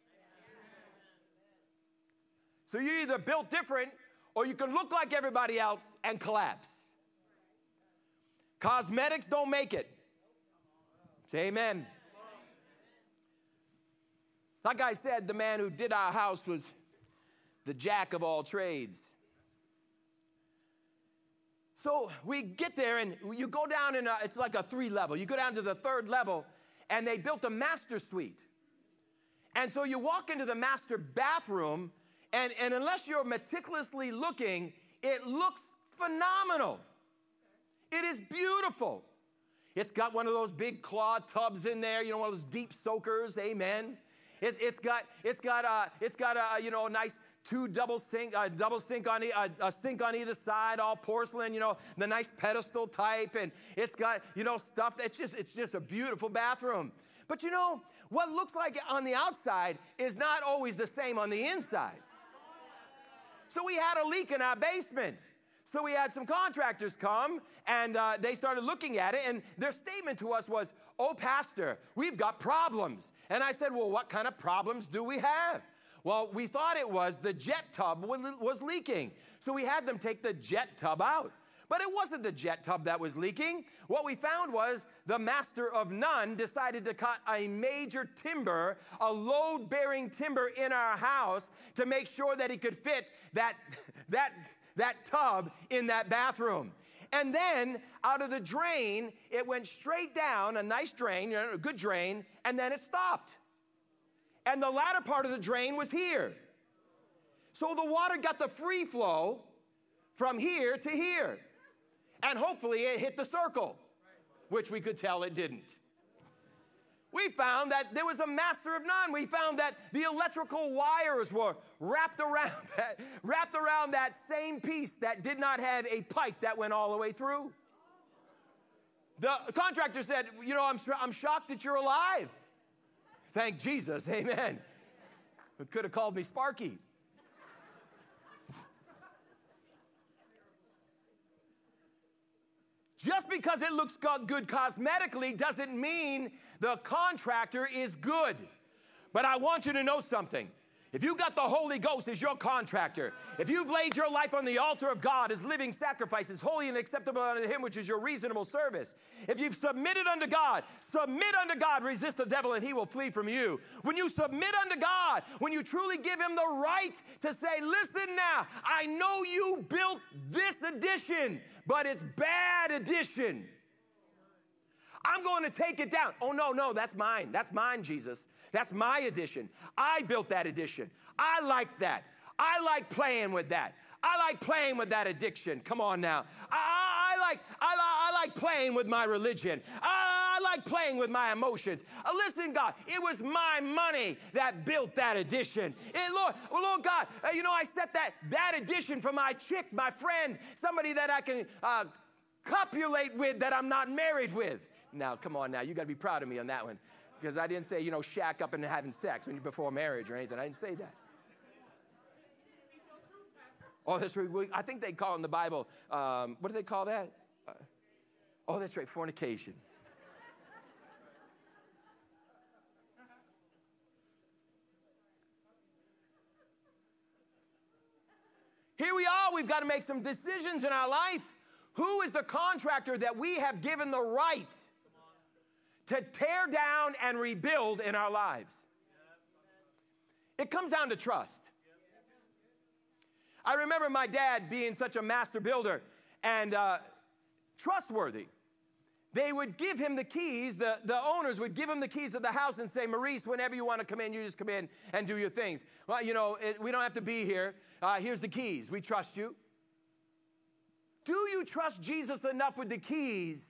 So you're either built different, or you can look like everybody else and collapse. Cosmetics don't make it. Say amen. Like I said, the man who did our house was the jack of all trades. So we get there, and you go down in a, it's like a three level. You go down to the third level, and they built a master suite. And so you walk into the master bathroom, and, and unless you're meticulously looking, it looks phenomenal. It is beautiful. It's got one of those big claw tubs in there, you know, one of those deep soakers, amen. It's, it's got, it's got, a, it's got a, you know, a nice two double sink, uh, double sink on e- uh, a sink on either side, all porcelain, you know, the nice pedestal type, and it's got, you know, stuff. It's just, it's just a beautiful bathroom. But you know, what looks like on the outside is not always the same on the inside. So we had a leak in our basement. So we had some contractors come, and uh, they started looking at it, and their statement to us was, "Oh, Pastor, we've got problems." And I said, "Well, what kind of problems do we have?" Well, we thought it was the jet tub was leaking. So we had them take the jet tub out. But it wasn't the jet tub that was leaking. What we found was the master of none decided to cut a major timber, a load-bearing timber in our house to make sure that he could fit that, that, that tub in that bathroom. And then out of the drain, it went straight down, a nice drain, you know, a good drain, and then it stopped. And the latter part of the drain was here. So the water got the free flow from here to here. And hopefully it hit the circle, which we could tell it didn't. We found that there was a master of none. We found that the electrical wires were wrapped around that, wrapped around that same piece that did not have a pipe that went all the way through. The contractor said, you know, I'm, I'm shocked that you're alive. Thank Jesus, amen. It could have called me Sparky. Just because it looks good cosmetically doesn't mean the contractor is good. But I want you to know something. If you got the Holy Ghost as your contractor, if you've laid your life on the altar of God as living sacrifices, holy and acceptable unto Him, which is your reasonable service, if you've submitted unto God, submit unto God, resist the devil, and he will flee from you. When you submit unto God, when you truly give Him the right to say, listen now, I know you built this addition, but it's bad addition. I'm going to take it down. Oh, no, no, that's mine. That's mine, Jesus. That's my addition. I built that addition. I like that. I like playing with that. I like playing with that addiction. Come on now. I, I like I, I like playing with my religion. I, I like playing with my emotions. Uh, listen, God, it was my money that built that addition. It, Lord, well, Lord God, uh, you know, I set that that addition for my chick, my friend, somebody that I can uh, copulate with that I'm not married with. Now, come on now. You got to be proud of me on that one. Because I didn't say, you know, shack up and having sex when you're before marriage or anything. I didn't say that. Oh, that's right. I think they call in the Bible, um, what do they call that? Uh, oh, that's right, fornication. Here we are. We've got to make some decisions in our life. Who is the contractor that we have given the right to tear down and rebuild in our lives? It comes down to trust. I remember my dad being such a master builder and uh, trustworthy. They would give him the keys, the, the owners would give him the keys of the house and say, Maurice, whenever you want to come in, you just come in and do your things. Well, you know, it, we don't have to be here. Uh, here's the keys. We trust you. Do you trust Jesus enough with the keys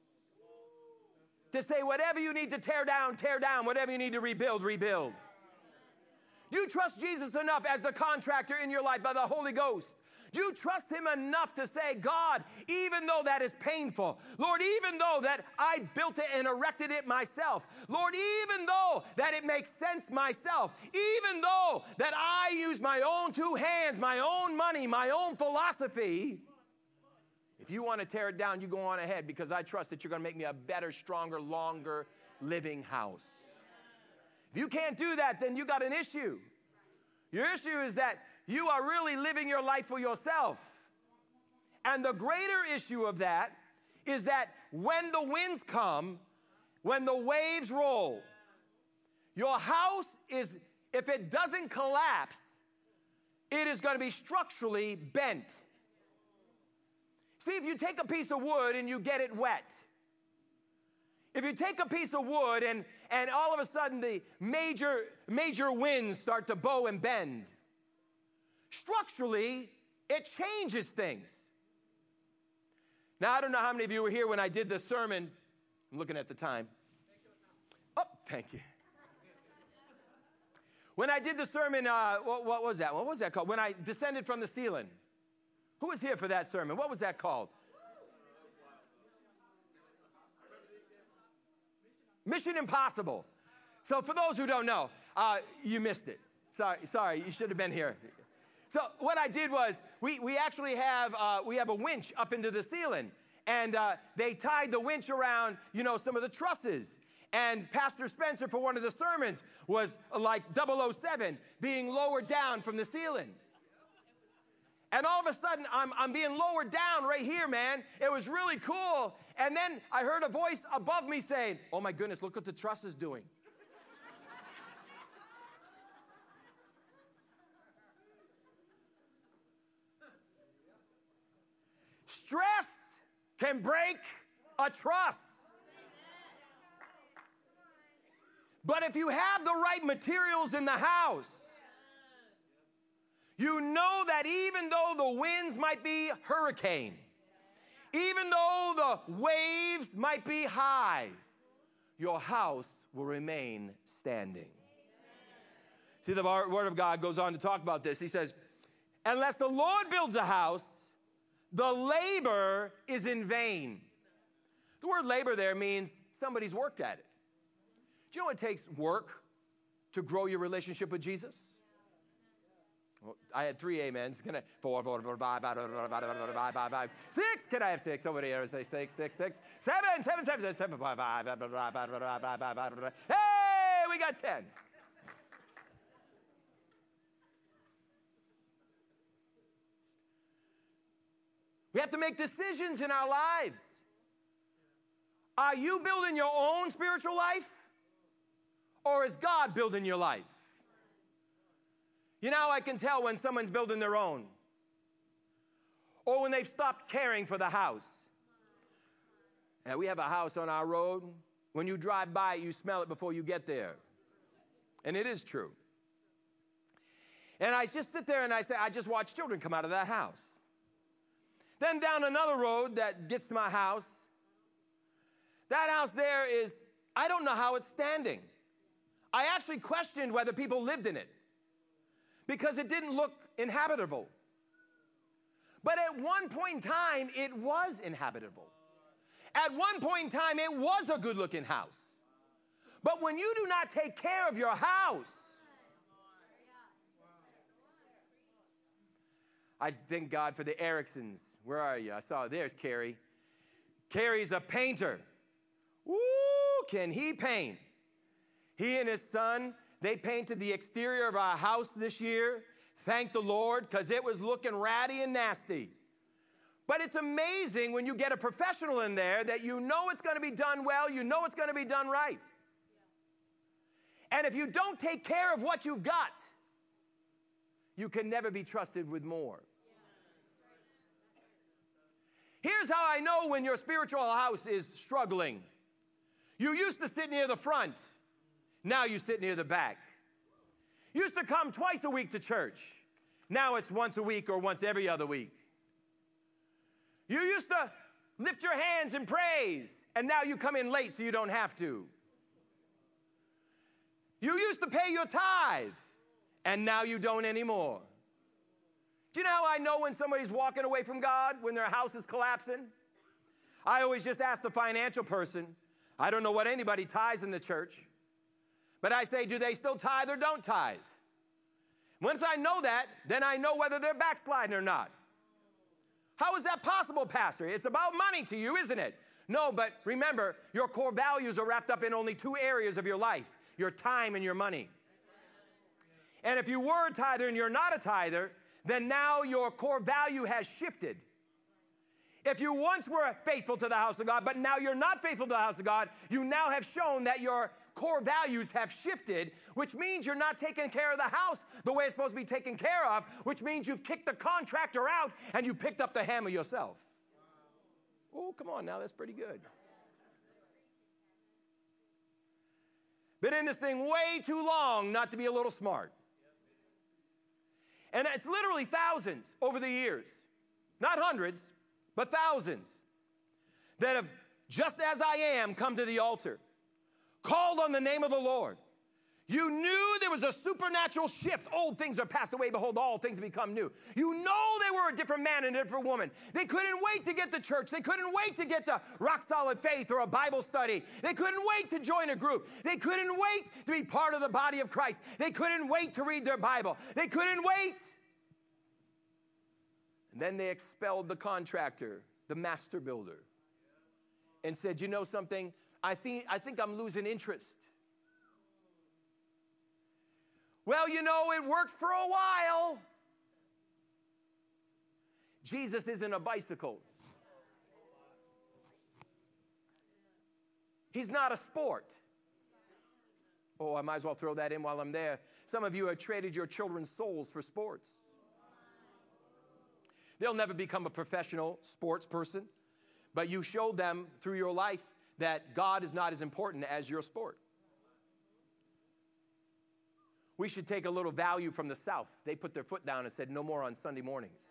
to say whatever you need to tear down, tear down, whatever you need to rebuild, rebuild? Do you trust Jesus enough as the contractor in your life by the Holy Ghost? Do you trust Him enough to say, God, even though that is painful, Lord, even though that I built it and erected it myself, Lord, even though that it makes sense myself, even though that I use my own two hands, my own money, my own philosophy, if you want to tear it down, you go on ahead, because I trust that you're going to make me a better, stronger, longer living house. If you can't do that, then you got an issue. Your issue is that you are really living your life for yourself. And the greater issue of that is that when the winds come, when the waves roll, your house is, if it doesn't collapse, it is going to be structurally bent. See, if you take a piece of wood and you get it wet, if you take a piece of wood and, and all of a sudden the major, major winds start to bow and bend, structurally, it changes things. Now, I don't know how many of you were here when I did this sermon. I'm looking at the time. Oh, thank you. When I did the sermon, uh, what, what was that? What was that called? When I descended from the ceiling. Who was here for that sermon? What was that called? Mission Impossible. So for those who don't know, uh, you missed it. Sorry, sorry, you should have been here. So what I did was, we, we actually have, uh, we have a winch up into the ceiling. And uh, they tied the winch around, you know, some of the trusses. And Pastor Spencer, for one of the sermons, was like double oh seven, being lowered down from the ceiling. And all of a sudden, I'm, I'm being lowered down right here, man. It was really cool. And then I heard a voice above me saying, oh my goodness, look what the truss is doing. Stress can break a trust. But if you have the right materials in the house, you know that even though the winds might be hurricane, even though the waves might be high, your house will remain standing. See, the Word of God goes on to talk about this. He says, unless the Lord builds a house, the labor is in vain. The word labor there means somebody's worked at it. Do you know it takes work to grow your relationship with Jesus? Well, I had three amens. Can I? Four, four, four, five, five, five, five, five, five. Six. Can I have six? Somebody here say six, six, six. Seven, seven, seven, seven, five, five, five, five, five, five, five, five. Hey, we got ten. We have to make decisions in our lives. Are you building your own spiritual life? Or is God building your life? You know, I can tell when someone's building their own. Or when they've stopped caring for the house. And we have a house on our road. When you drive by it, you smell it before you get there. And it is true. And I just sit there and I say, I just watch children come out of that house. Then down another road that gets to my house. That house there is, I don't know how it's standing. I actually questioned whether people lived in it because it didn't look inhabitable. But at one point in time, it was inhabitable. At one point in time, it was a good-looking house. But when you do not take care of your house, I thank God for the Ericksons. Where are you? I saw, there's Carrie. Carrie's a painter. Woo, can he paint? He and his son, they painted the exterior of our house this year. Thank the Lord, because it was looking ratty and nasty. But it's amazing when you get a professional in there that you know it's going to be done well, you know it's going to be done right. And if you don't take care of what you've got, you can never be trusted with more. Here's how I know when your spiritual house is struggling. You used to sit near the front. Now you sit near the back. You used to come twice a week to church. Now it's once a week or once every other week. You used to lift your hands in praise, and now you come in late so you don't have to. You used to pay your tithe, and now you don't anymore. Do you know how I know when somebody's walking away from God, when their house is collapsing? I always just ask the financial person. I don't know what anybody tithes in the church. But I say, do they still tithe or don't tithe? Once I know that, then I know whether they're backsliding or not. How is that possible, Pastor? It's about money to you, isn't it? No, but remember, your core values are wrapped up in only two areas of your life, your time and your money. And if you were a tither and you're not a tither, then now your core value has shifted. If you once were faithful to the house of God, but now you're not faithful to the house of God, you now have shown that your core values have shifted, which means you're not taking care of the house the way it's supposed to be taken care of, which means you've kicked the contractor out and you picked up the hammer yourself. Oh, come on now, that's pretty good. Been in this thing way too long not to be a little smart. And it's literally thousands over the years, not hundreds, but thousands that have, just as I am, come to the altar, called on the name of the Lord. You knew there was a supernatural shift. Old things are passed away. Behold, all things have become new. You know they were a different man and a different woman. They couldn't wait to get to church. They couldn't wait to get to Rock Solid Faith or a Bible study. They couldn't wait to join a group. They couldn't wait to be part of the body of Christ. They couldn't wait to read their Bible. They couldn't wait. And then they expelled the contractor, the master builder, and said, you know something? I think, I think I'm losing interest. Well, you know, it worked for a while. Jesus isn't a bicycle. He's not a sport. Oh, I might as well throw that in while I'm there. Some of you have traded your children's souls for sports. They'll never become a professional sports person, But you showed them through your life that God is not as important as your sport. We should take a little value from the South. They put their foot down and said, no more on Sunday mornings.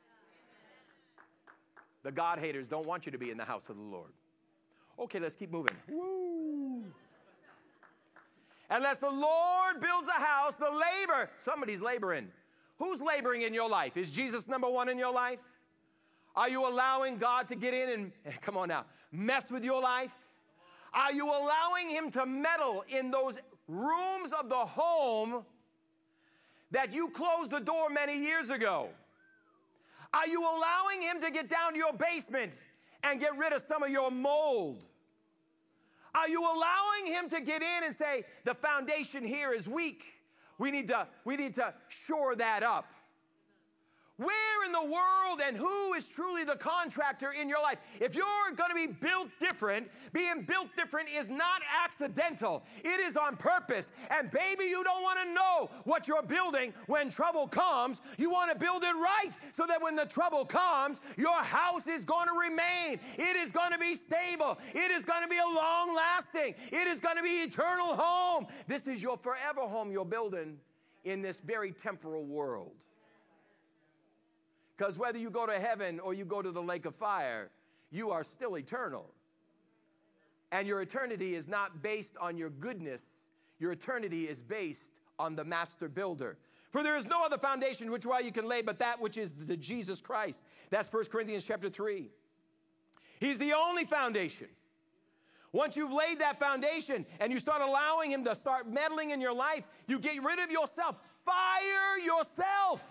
The God haters don't want you to be in the house of the Lord. Okay, let's keep moving. Woo! Unless the Lord builds a house, the labor, somebody's laboring. Who's laboring in your life? Is Jesus number one in your life? Are you allowing God to get in and, come on now, mess with your life? Are you allowing him to meddle in those rooms of the home that you closed the door many years ago? Are you allowing him to get down to your basement and get rid of some of your mold? Are you allowing him to get in and say, the foundation here is weak. We need to, we need to shore that up. Where in the world and who is truly the contractor in your life? If you're going to be built different, being built different is not accidental. It is on purpose. And baby, you don't want to know what you're building when trouble comes. You want to build it right so that when the trouble comes, your house is going to remain. It is going to be stable. It is going to be a long lasting. It is going to be eternal home. This is your forever home you're building in this very temporal world. Because whether you go to heaven or you go to the lake of fire, you are still eternal. And your eternity is not based on your goodness. Your eternity is based on the master builder. For there is no other foundation which way you can lay but that which is the Jesus Christ. That's First Corinthians chapter three. He's the only foundation. Once you've laid that foundation and you start allowing him to start meddling in your life, you get rid of yourself. Fire yourself.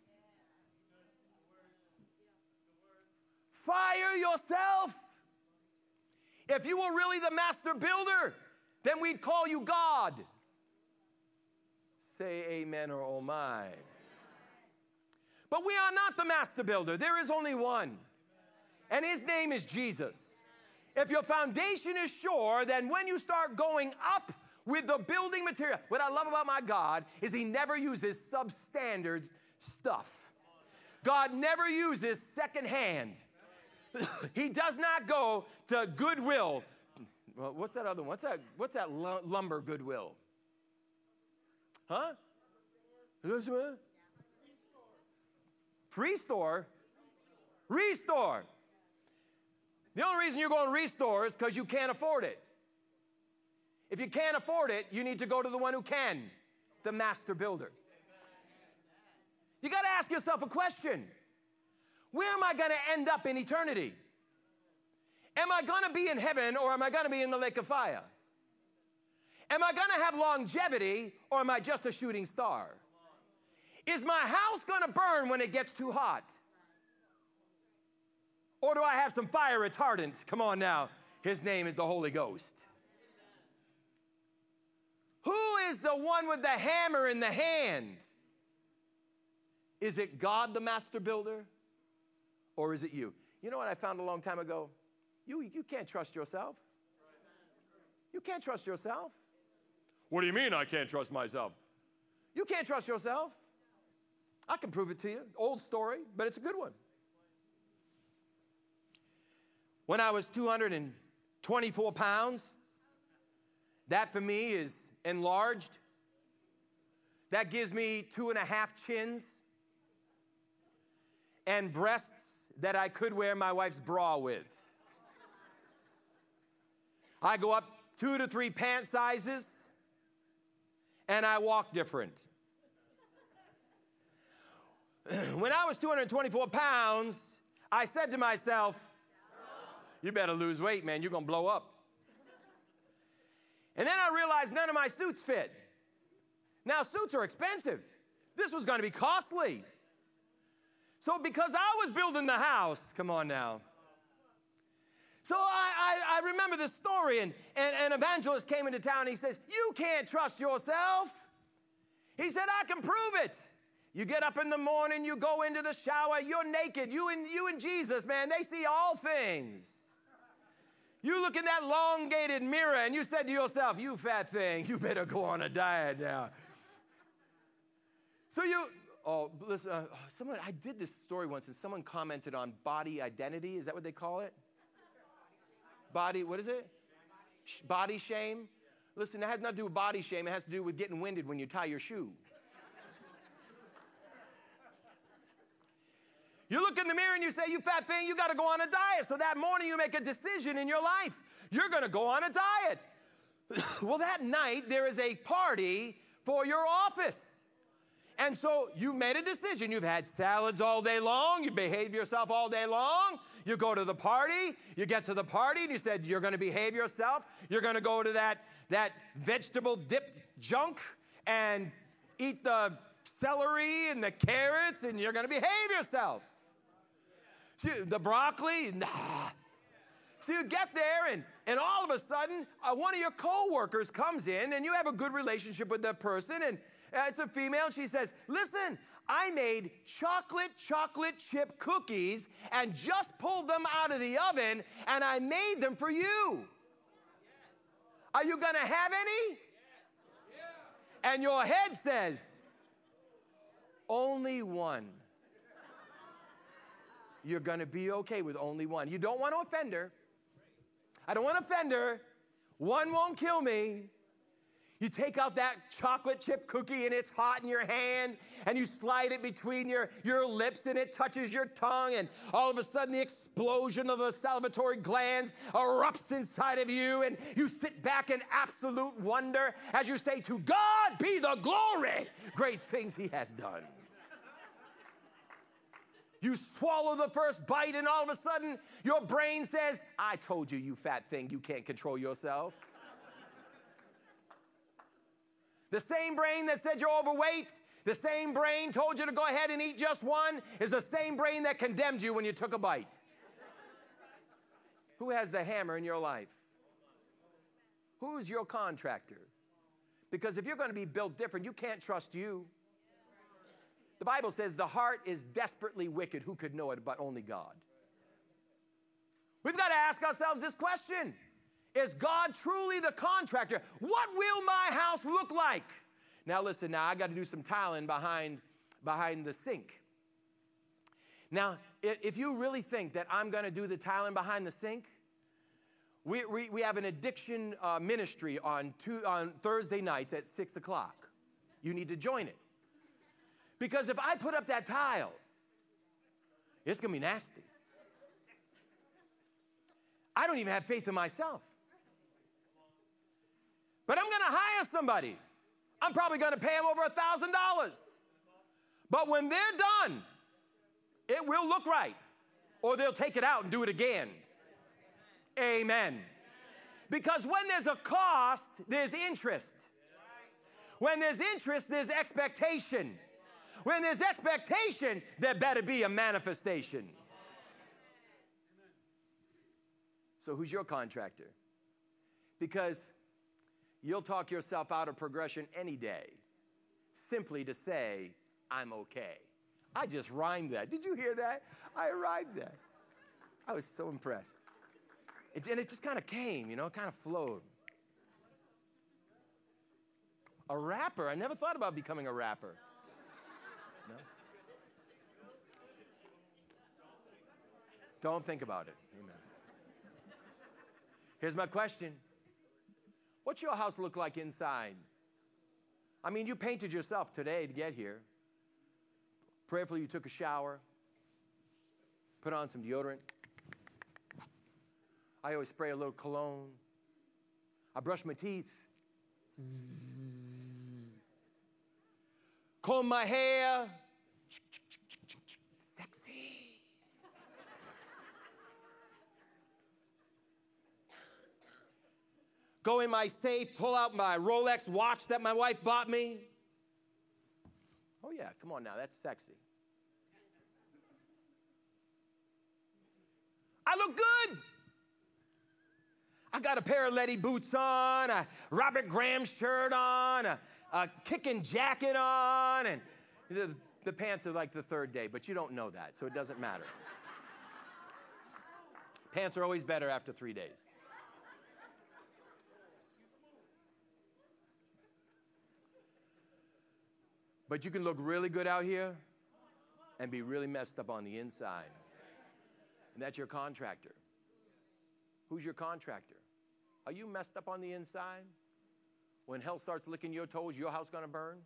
Fire yourself. If you were really the master builder, then we'd call you God. Say amen or oh my. But we are not the master builder. There is only one. And his name is Jesus. If your foundation is sure, then when you start going up with the building material, what I love about my God is he never uses substandard stuff. God never uses secondhand. He does not go to Goodwill. Well, what's that other one? What's that, what's that lumber Goodwill? Huh? Free store? Restore. The only reason you're going to restore is because you can't afford it. If you can't afford it, you need to go to the one who can, the master builder. You got to ask yourself a question. Where am I going to end up in eternity? Am I going to be in heaven or am I going to be in the lake of fire? Am I going to have longevity or am I just a shooting star? Is my house going to burn when it gets too hot? Or do I have some fire retardant? Come on now. His name is the Holy Ghost. Who is the one with the hammer in the hand? Is it God, the master builder? Or is it you? You know what I found a long time ago? You, you can't trust yourself. You can't trust yourself. What do you mean I can't trust myself? You can't trust yourself. I can prove it to you. Old story, but it's a good one. When I was two hundred twenty-four pounds, that for me is enlarged. That gives me two and a half chins and breasts that I could wear my wife's bra with. I go up two to three pant sizes, and I walk different. When I was two hundred twenty-four pounds, I said to myself, you better lose weight, man. You're going to blow up. And then I realized none of my suits fit. Now, suits are expensive. This was going to be costly. So because I was building the house, come on now. So I, I, I remember this story, and, and an evangelist came into town, and he says, you can't trust yourself. He said, I can prove it. You get up in the morning, you go into the shower, you're naked. You and, you and Jesus, man, they see all things. You look in that elongated mirror, and you said to yourself, you fat thing, you better go on a diet now. So you... Oh, listen, uh, someone, I did this story once, and someone commented on body identity. Is that what they call it? Body, what is it? Sh- Body shame. Listen, that has nothing to do with body shame. It has to do with getting winded when you tie your shoe. You look in the mirror and you say, you fat thing, you got to go on a diet. So that morning you make a decision in your life. You're going to go on a diet. Well, that night there is a party for your office. And so you've made a decision. You've had salads all day long. You behave yourself all day long. You go to the party. You get to the party and you said you're going to behave yourself. You're going to go to that, that vegetable dip junk and eat the celery and the carrots and you're going to behave yourself. So the broccoli, nah. So you get there and, and all of a sudden uh, one of your coworkers comes in and you have a good relationship with that person and Uh, it's a female. She says, listen, I made chocolate chocolate chip cookies and just pulled them out of the oven and I made them for you. Are you going to have any? And your head says, only one. You're going to be okay with only one. You don't want to offend her. I don't want to offend her. One won't kill me. You take out that chocolate chip cookie and it's hot in your hand and you slide it between your, your lips and it touches your tongue and all of a sudden the explosion of the salivatory glands erupts inside of you and you sit back in absolute wonder as you say, to God be the glory, great things he has done. You swallow the first bite and all of a sudden your brain says, I told you, you fat thing, you can't control yourself. The same brain that said you're overweight, the same brain told you to go ahead and eat just one, is the same brain that condemned you when you took a bite. Who has the hammer in your life? Who's your contractor? Because if you're going to be built different, you can't trust you. The Bible says the heart is desperately wicked. Who could know it but only God? We've got to ask ourselves this question. Is God truly the contractor? What will my house look like? Now listen, now I got to do some tiling behind, behind the sink. Now, if you really think that I'm going to do the tiling behind the sink, we, we, we have an addiction uh, ministry on, two, on Thursday nights at six o'clock. You need to join it. Because if I put up that tile, it's going to be nasty. I don't even have faith in myself. But I'm going to hire somebody. I'm probably going to pay them over a thousand dollars. But when they're done, it will look right. Or they'll take it out and do it again. Amen. Because when there's a cost, there's interest. When there's interest, there's expectation. When there's expectation, there better be a manifestation. So who's your contractor? Because you'll talk yourself out of progression any day simply to say, I'm okay. I just rhymed that. Did you hear that? I rhymed that. I was so impressed. It, and it just kind of came, you know, it kind of flowed. A rapper? I never thought about becoming a rapper. No? Don't think about it. Amen. Here's my question. What's your house look like inside? I mean, you painted yourself today to get here. Prayerfully, you took a shower, put on some deodorant. I always spray a little cologne. I brush my teeth. Comb my hair. Sexy. Go in my safe, pull out my Rolex watch that my wife bought me. Oh yeah, come on now, that's sexy. I look good. I got a pair of Letty boots on, a Robert Graham shirt on, a, a kicking jacket on, and the, the pants are like the third day, but you don't know that, so it doesn't matter. Pants are always better after three days. But you can look really good out here and be really messed up on the inside. And that's your contractor. Who's your contractor? Are you messed up on the inside? When hell starts licking your toes, your house going to burn?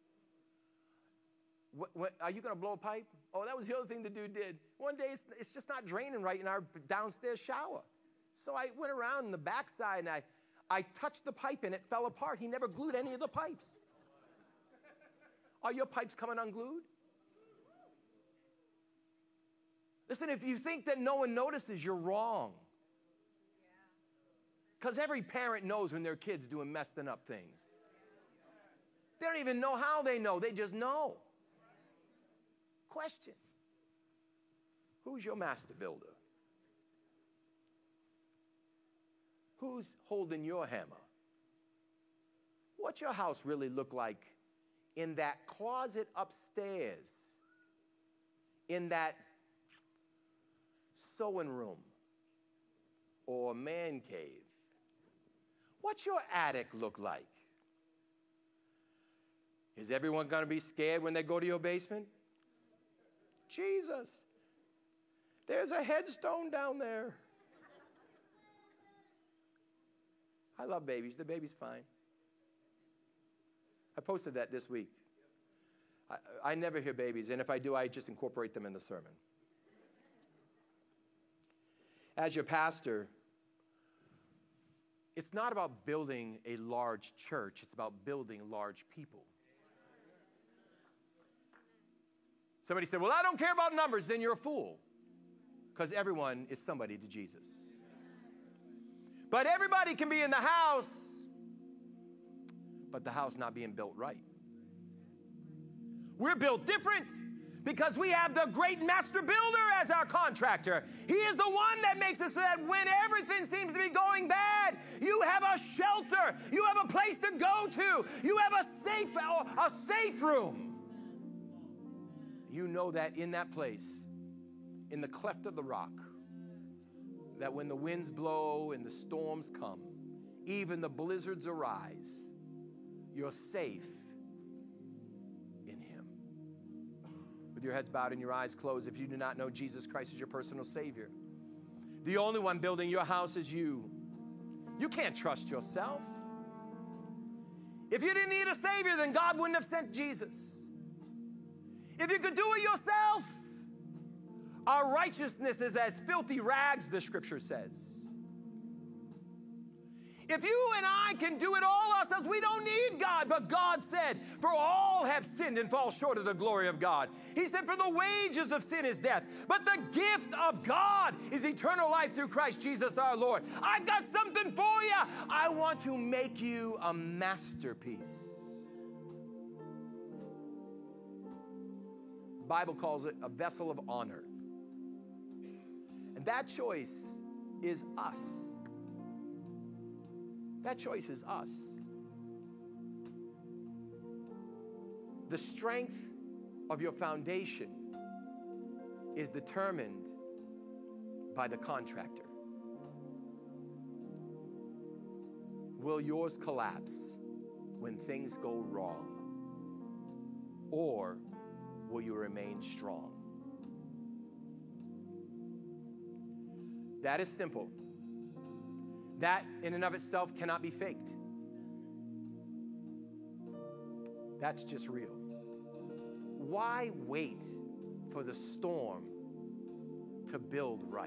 What, what, are you going to blow a pipe? Oh, that was the other thing the dude did. One day, it's, it's just not draining right in our downstairs shower. So I went around in the backside, and I, I touched the pipe, and it fell apart. He never glued any of the pipes. Are your pipes coming unglued? Listen, if you think that no one notices, you're wrong. Because every parent knows when their kid's doing messing up things. They don't even know how they know. They just know. Question. Who's your master builder? Who's holding your hammer? What's your house really look like in that closet upstairs? In that sewing room or man cave? What's your attic look like? Is everyone going to be scared when they go to your basement? Jesus, there's a headstone down there. I love babies. The baby's fine. I posted that this week. I, I never hear babies, and if I do, I just incorporate them in the sermon. As your pastor, it's not about building a large church. It's about building large people. Somebody said, well, I don't care about numbers. Then you're a fool. Because everyone is somebody to Jesus. But everybody can be in the house, but the house not being built right. We're built different because we have the great master builder as our contractor. He is the one that makes it so that when everything seems to be going bad, you have a shelter. You have a place to go to. You have a safe, a safe room. You know that in that place, in the cleft of the rock, that when the winds blow and the storms come, even the blizzards arise, you're safe in Him. With your heads bowed and your eyes closed, if you do not know Jesus Christ as your personal Savior, the only one building your house is you. You can't trust yourself. If you didn't need a Savior, then God wouldn't have sent Jesus. If you could do it yourself, our righteousness is as filthy rags, the scripture says. If you and I can do it all ourselves, we don't need God. But God said, for all have sinned and fall short of the glory of God. He said, for the wages of sin is death, but the gift of God is eternal life through Christ Jesus our Lord. I've got something for you. I want to make you a masterpiece. The Bible calls it a vessel of honor. And that choice is us. That choice is us. The strength of your foundation is determined by the contractor. Will yours collapse when things go wrong? Or will you remain strong? That is simple. That in and of itself cannot be faked. That's just real. Why wait for the storm to build right?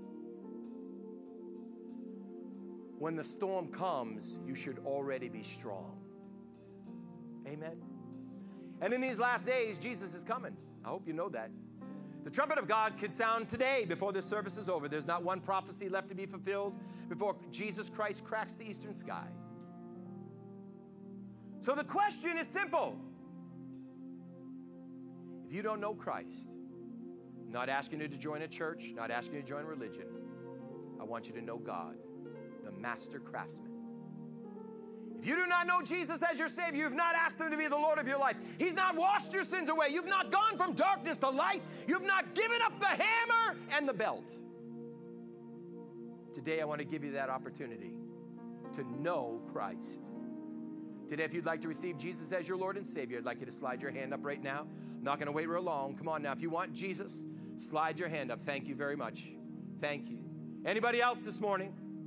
When the storm comes, you should already be strong. Amen. And in these last days, Jesus is coming. I hope you know that. The trumpet of God could sound today before this service is over. There's not one prophecy left to be fulfilled before Jesus Christ cracks the eastern sky. So the question is simple. If you don't know Christ, I'm not asking you to join a church, not asking you to join religion. I want you to know God, the master craftsman. If you do not know Jesus as your Savior, you've not asked Him to be the Lord of your life. He's not washed your sins away. You've not gone from darkness to light. You've not given up the hammer and the belt. Today, I want to give you that opportunity to know Christ. Today, if you'd like to receive Jesus as your Lord and Savior, I'd like you to slide your hand up right now. I'm not going to wait real long. Come on now. If you want Jesus, slide your hand up. Thank you very much. Thank you. Anybody else this morning?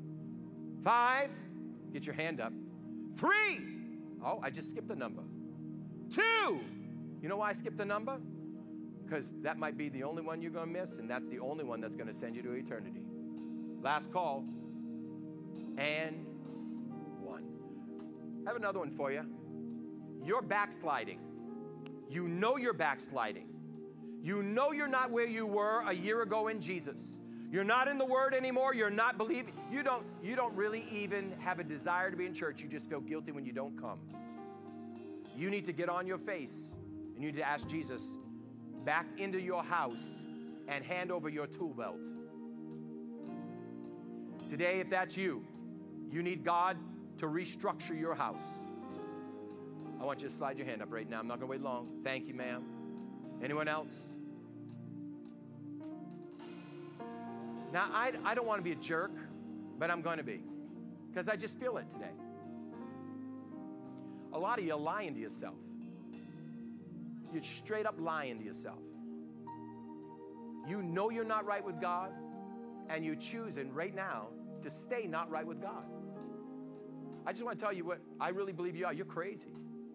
Five. Get your hand up. Three. Oh, I just skipped a number. Two. You know why I skipped a number? Because that might be the only one you're going to miss, and that's the only one that's going to send you to eternity. Last call. And one. I have another one for you. You're backsliding. You know you're backsliding. You know you're not where you were a year ago in Jesus. You're not in the Word anymore. You're not believing. You don't, you don't really even have a desire to be in church. You just feel guilty when you don't come. You need to get on your face and you need to ask Jesus back into your house and hand over your tool belt. Today, if that's you, you need God to restructure your house. I want you to slide your hand up right now. I'm not going to wait long. Thank you, ma'am. Anyone else? Now, I, I don't want to be a jerk, but I'm going to be, because I just feel it today. A lot of you are lying to yourself. You're straight up lying to yourself. You know you're not right with God, and you're choosing right now to stay not right with God. I just want to tell you what I really believe you are. You're crazy.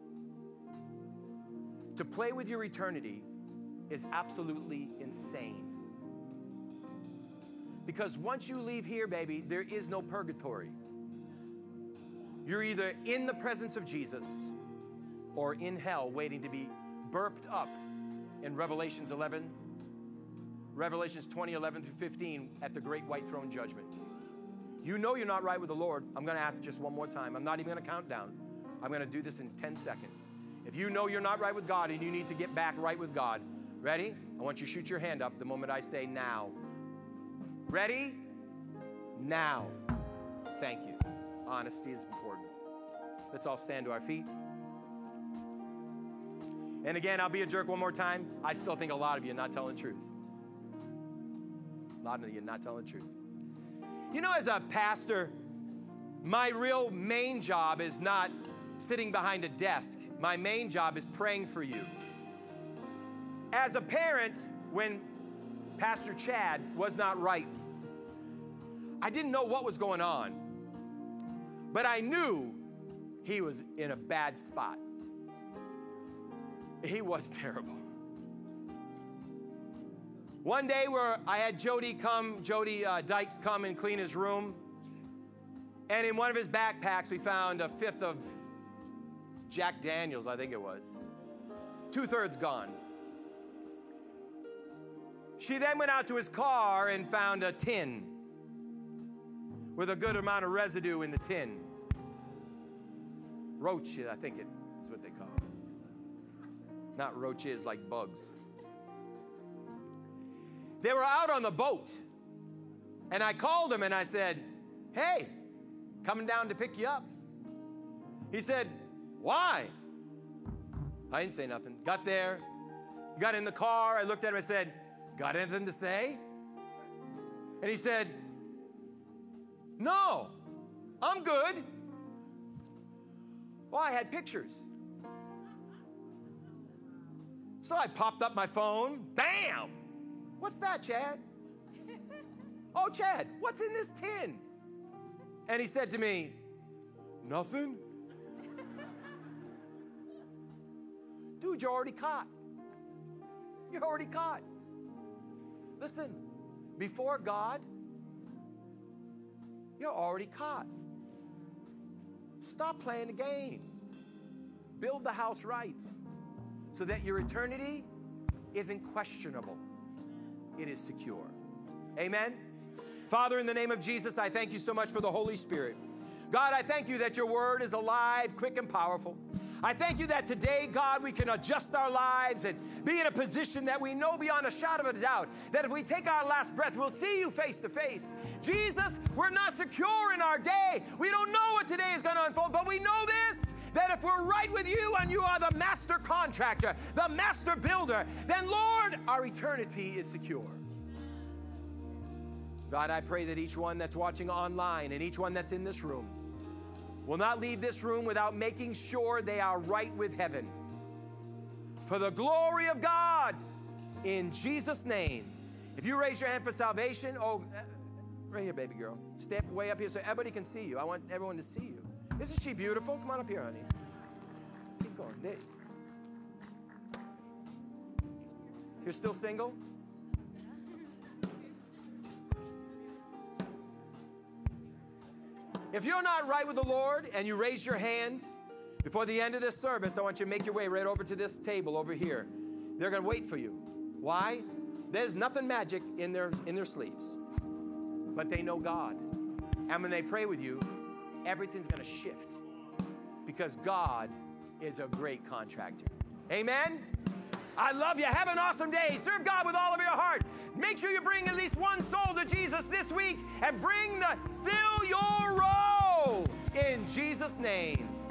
To play with your eternity is absolutely insane. Because once you leave here, baby, there is no purgatory. You're either in the presence of Jesus or in hell waiting to be burped up in Revelations eleven, Revelations twenty, eleven through fifteen at the great white throne judgment. You know you're not right with the Lord. I'm going to ask just one more time. I'm not even going to count down. I'm going to do this in ten seconds. If you know you're not right with God and you need to get back right with God, ready? I want you to shoot your hand up the moment I say now. Ready? Now. Thank you. Honesty is important. Let's all stand to our feet. And again, I'll be a jerk one more time. I still think a lot of you are not telling the truth. A lot of you are not telling the truth. You know, as a pastor, my real main job is not sitting behind a desk. My main job is praying for you. As a parent, when Pastor Chad was not right, I didn't know what was going on, but I knew he was in a bad spot. He was terrible. One day where I had Jody come, Jody uh, Dykes come and clean his room, and in one of his backpacks we found a fifth of Jack Daniels, I think it was. Two-thirds gone. She then went out to his car and found a tin with a good amount of residue in the tin. Roach, I think it is what they call it. Not roaches like bugs. They were out on the boat, and I called him and I said, "Hey, coming down to pick you up." He said, "Why?" I didn't say nothing. Got there, got in the car. I looked at him and said, "Got anything to say?" And he said, "No, I'm good." Well, I had pictures. So I popped up my phone. Bam! "What's that, Chad?" "Oh, Chad, what's in this tin?" And he said to me, "Nothing." Dude, you're already caught. You're already caught. Listen, before God, you're already caught. Stop playing the game. Build the house right so that your eternity isn't questionable. It is secure. Amen? Father, in the name of Jesus, I thank you so much for the Holy Spirit. God, I thank you that your word is alive, quick, and powerful. I thank you that today, God, we can adjust our lives and be in a position that we know beyond a shadow of a doubt that if we take our last breath, we'll see you face to face. Jesus, we're not secure in our day. We don't know what today is going to unfold, but we know this, that if we're right with you and you are the master contractor, the master builder, then, Lord, our eternity is secure. God, I pray that each one that's watching online and each one that's in this room will not leave this room without making sure they are right with heaven. For the glory of God, in Jesus' name. If you raise your hand for salvation, oh, right here, baby girl. Step way up here so everybody can see you. I want everyone to see you. Isn't she beautiful? Come on up here, honey. Keep going. There. You're still single? If you're not right with the Lord and you raise your hand before the end of this service, I want you to make your way right over to this table over here. They're going to wait for you. Why? There's nothing magic in their, in their sleeves. But they know God. And when they pray with you, everything's going to shift. Because God is a great contractor. Amen? I love you. Have an awesome day. Serve God with all of your heart. Make sure you bring at least one soul to Jesus this week. And bring the fill your role in Jesus' name.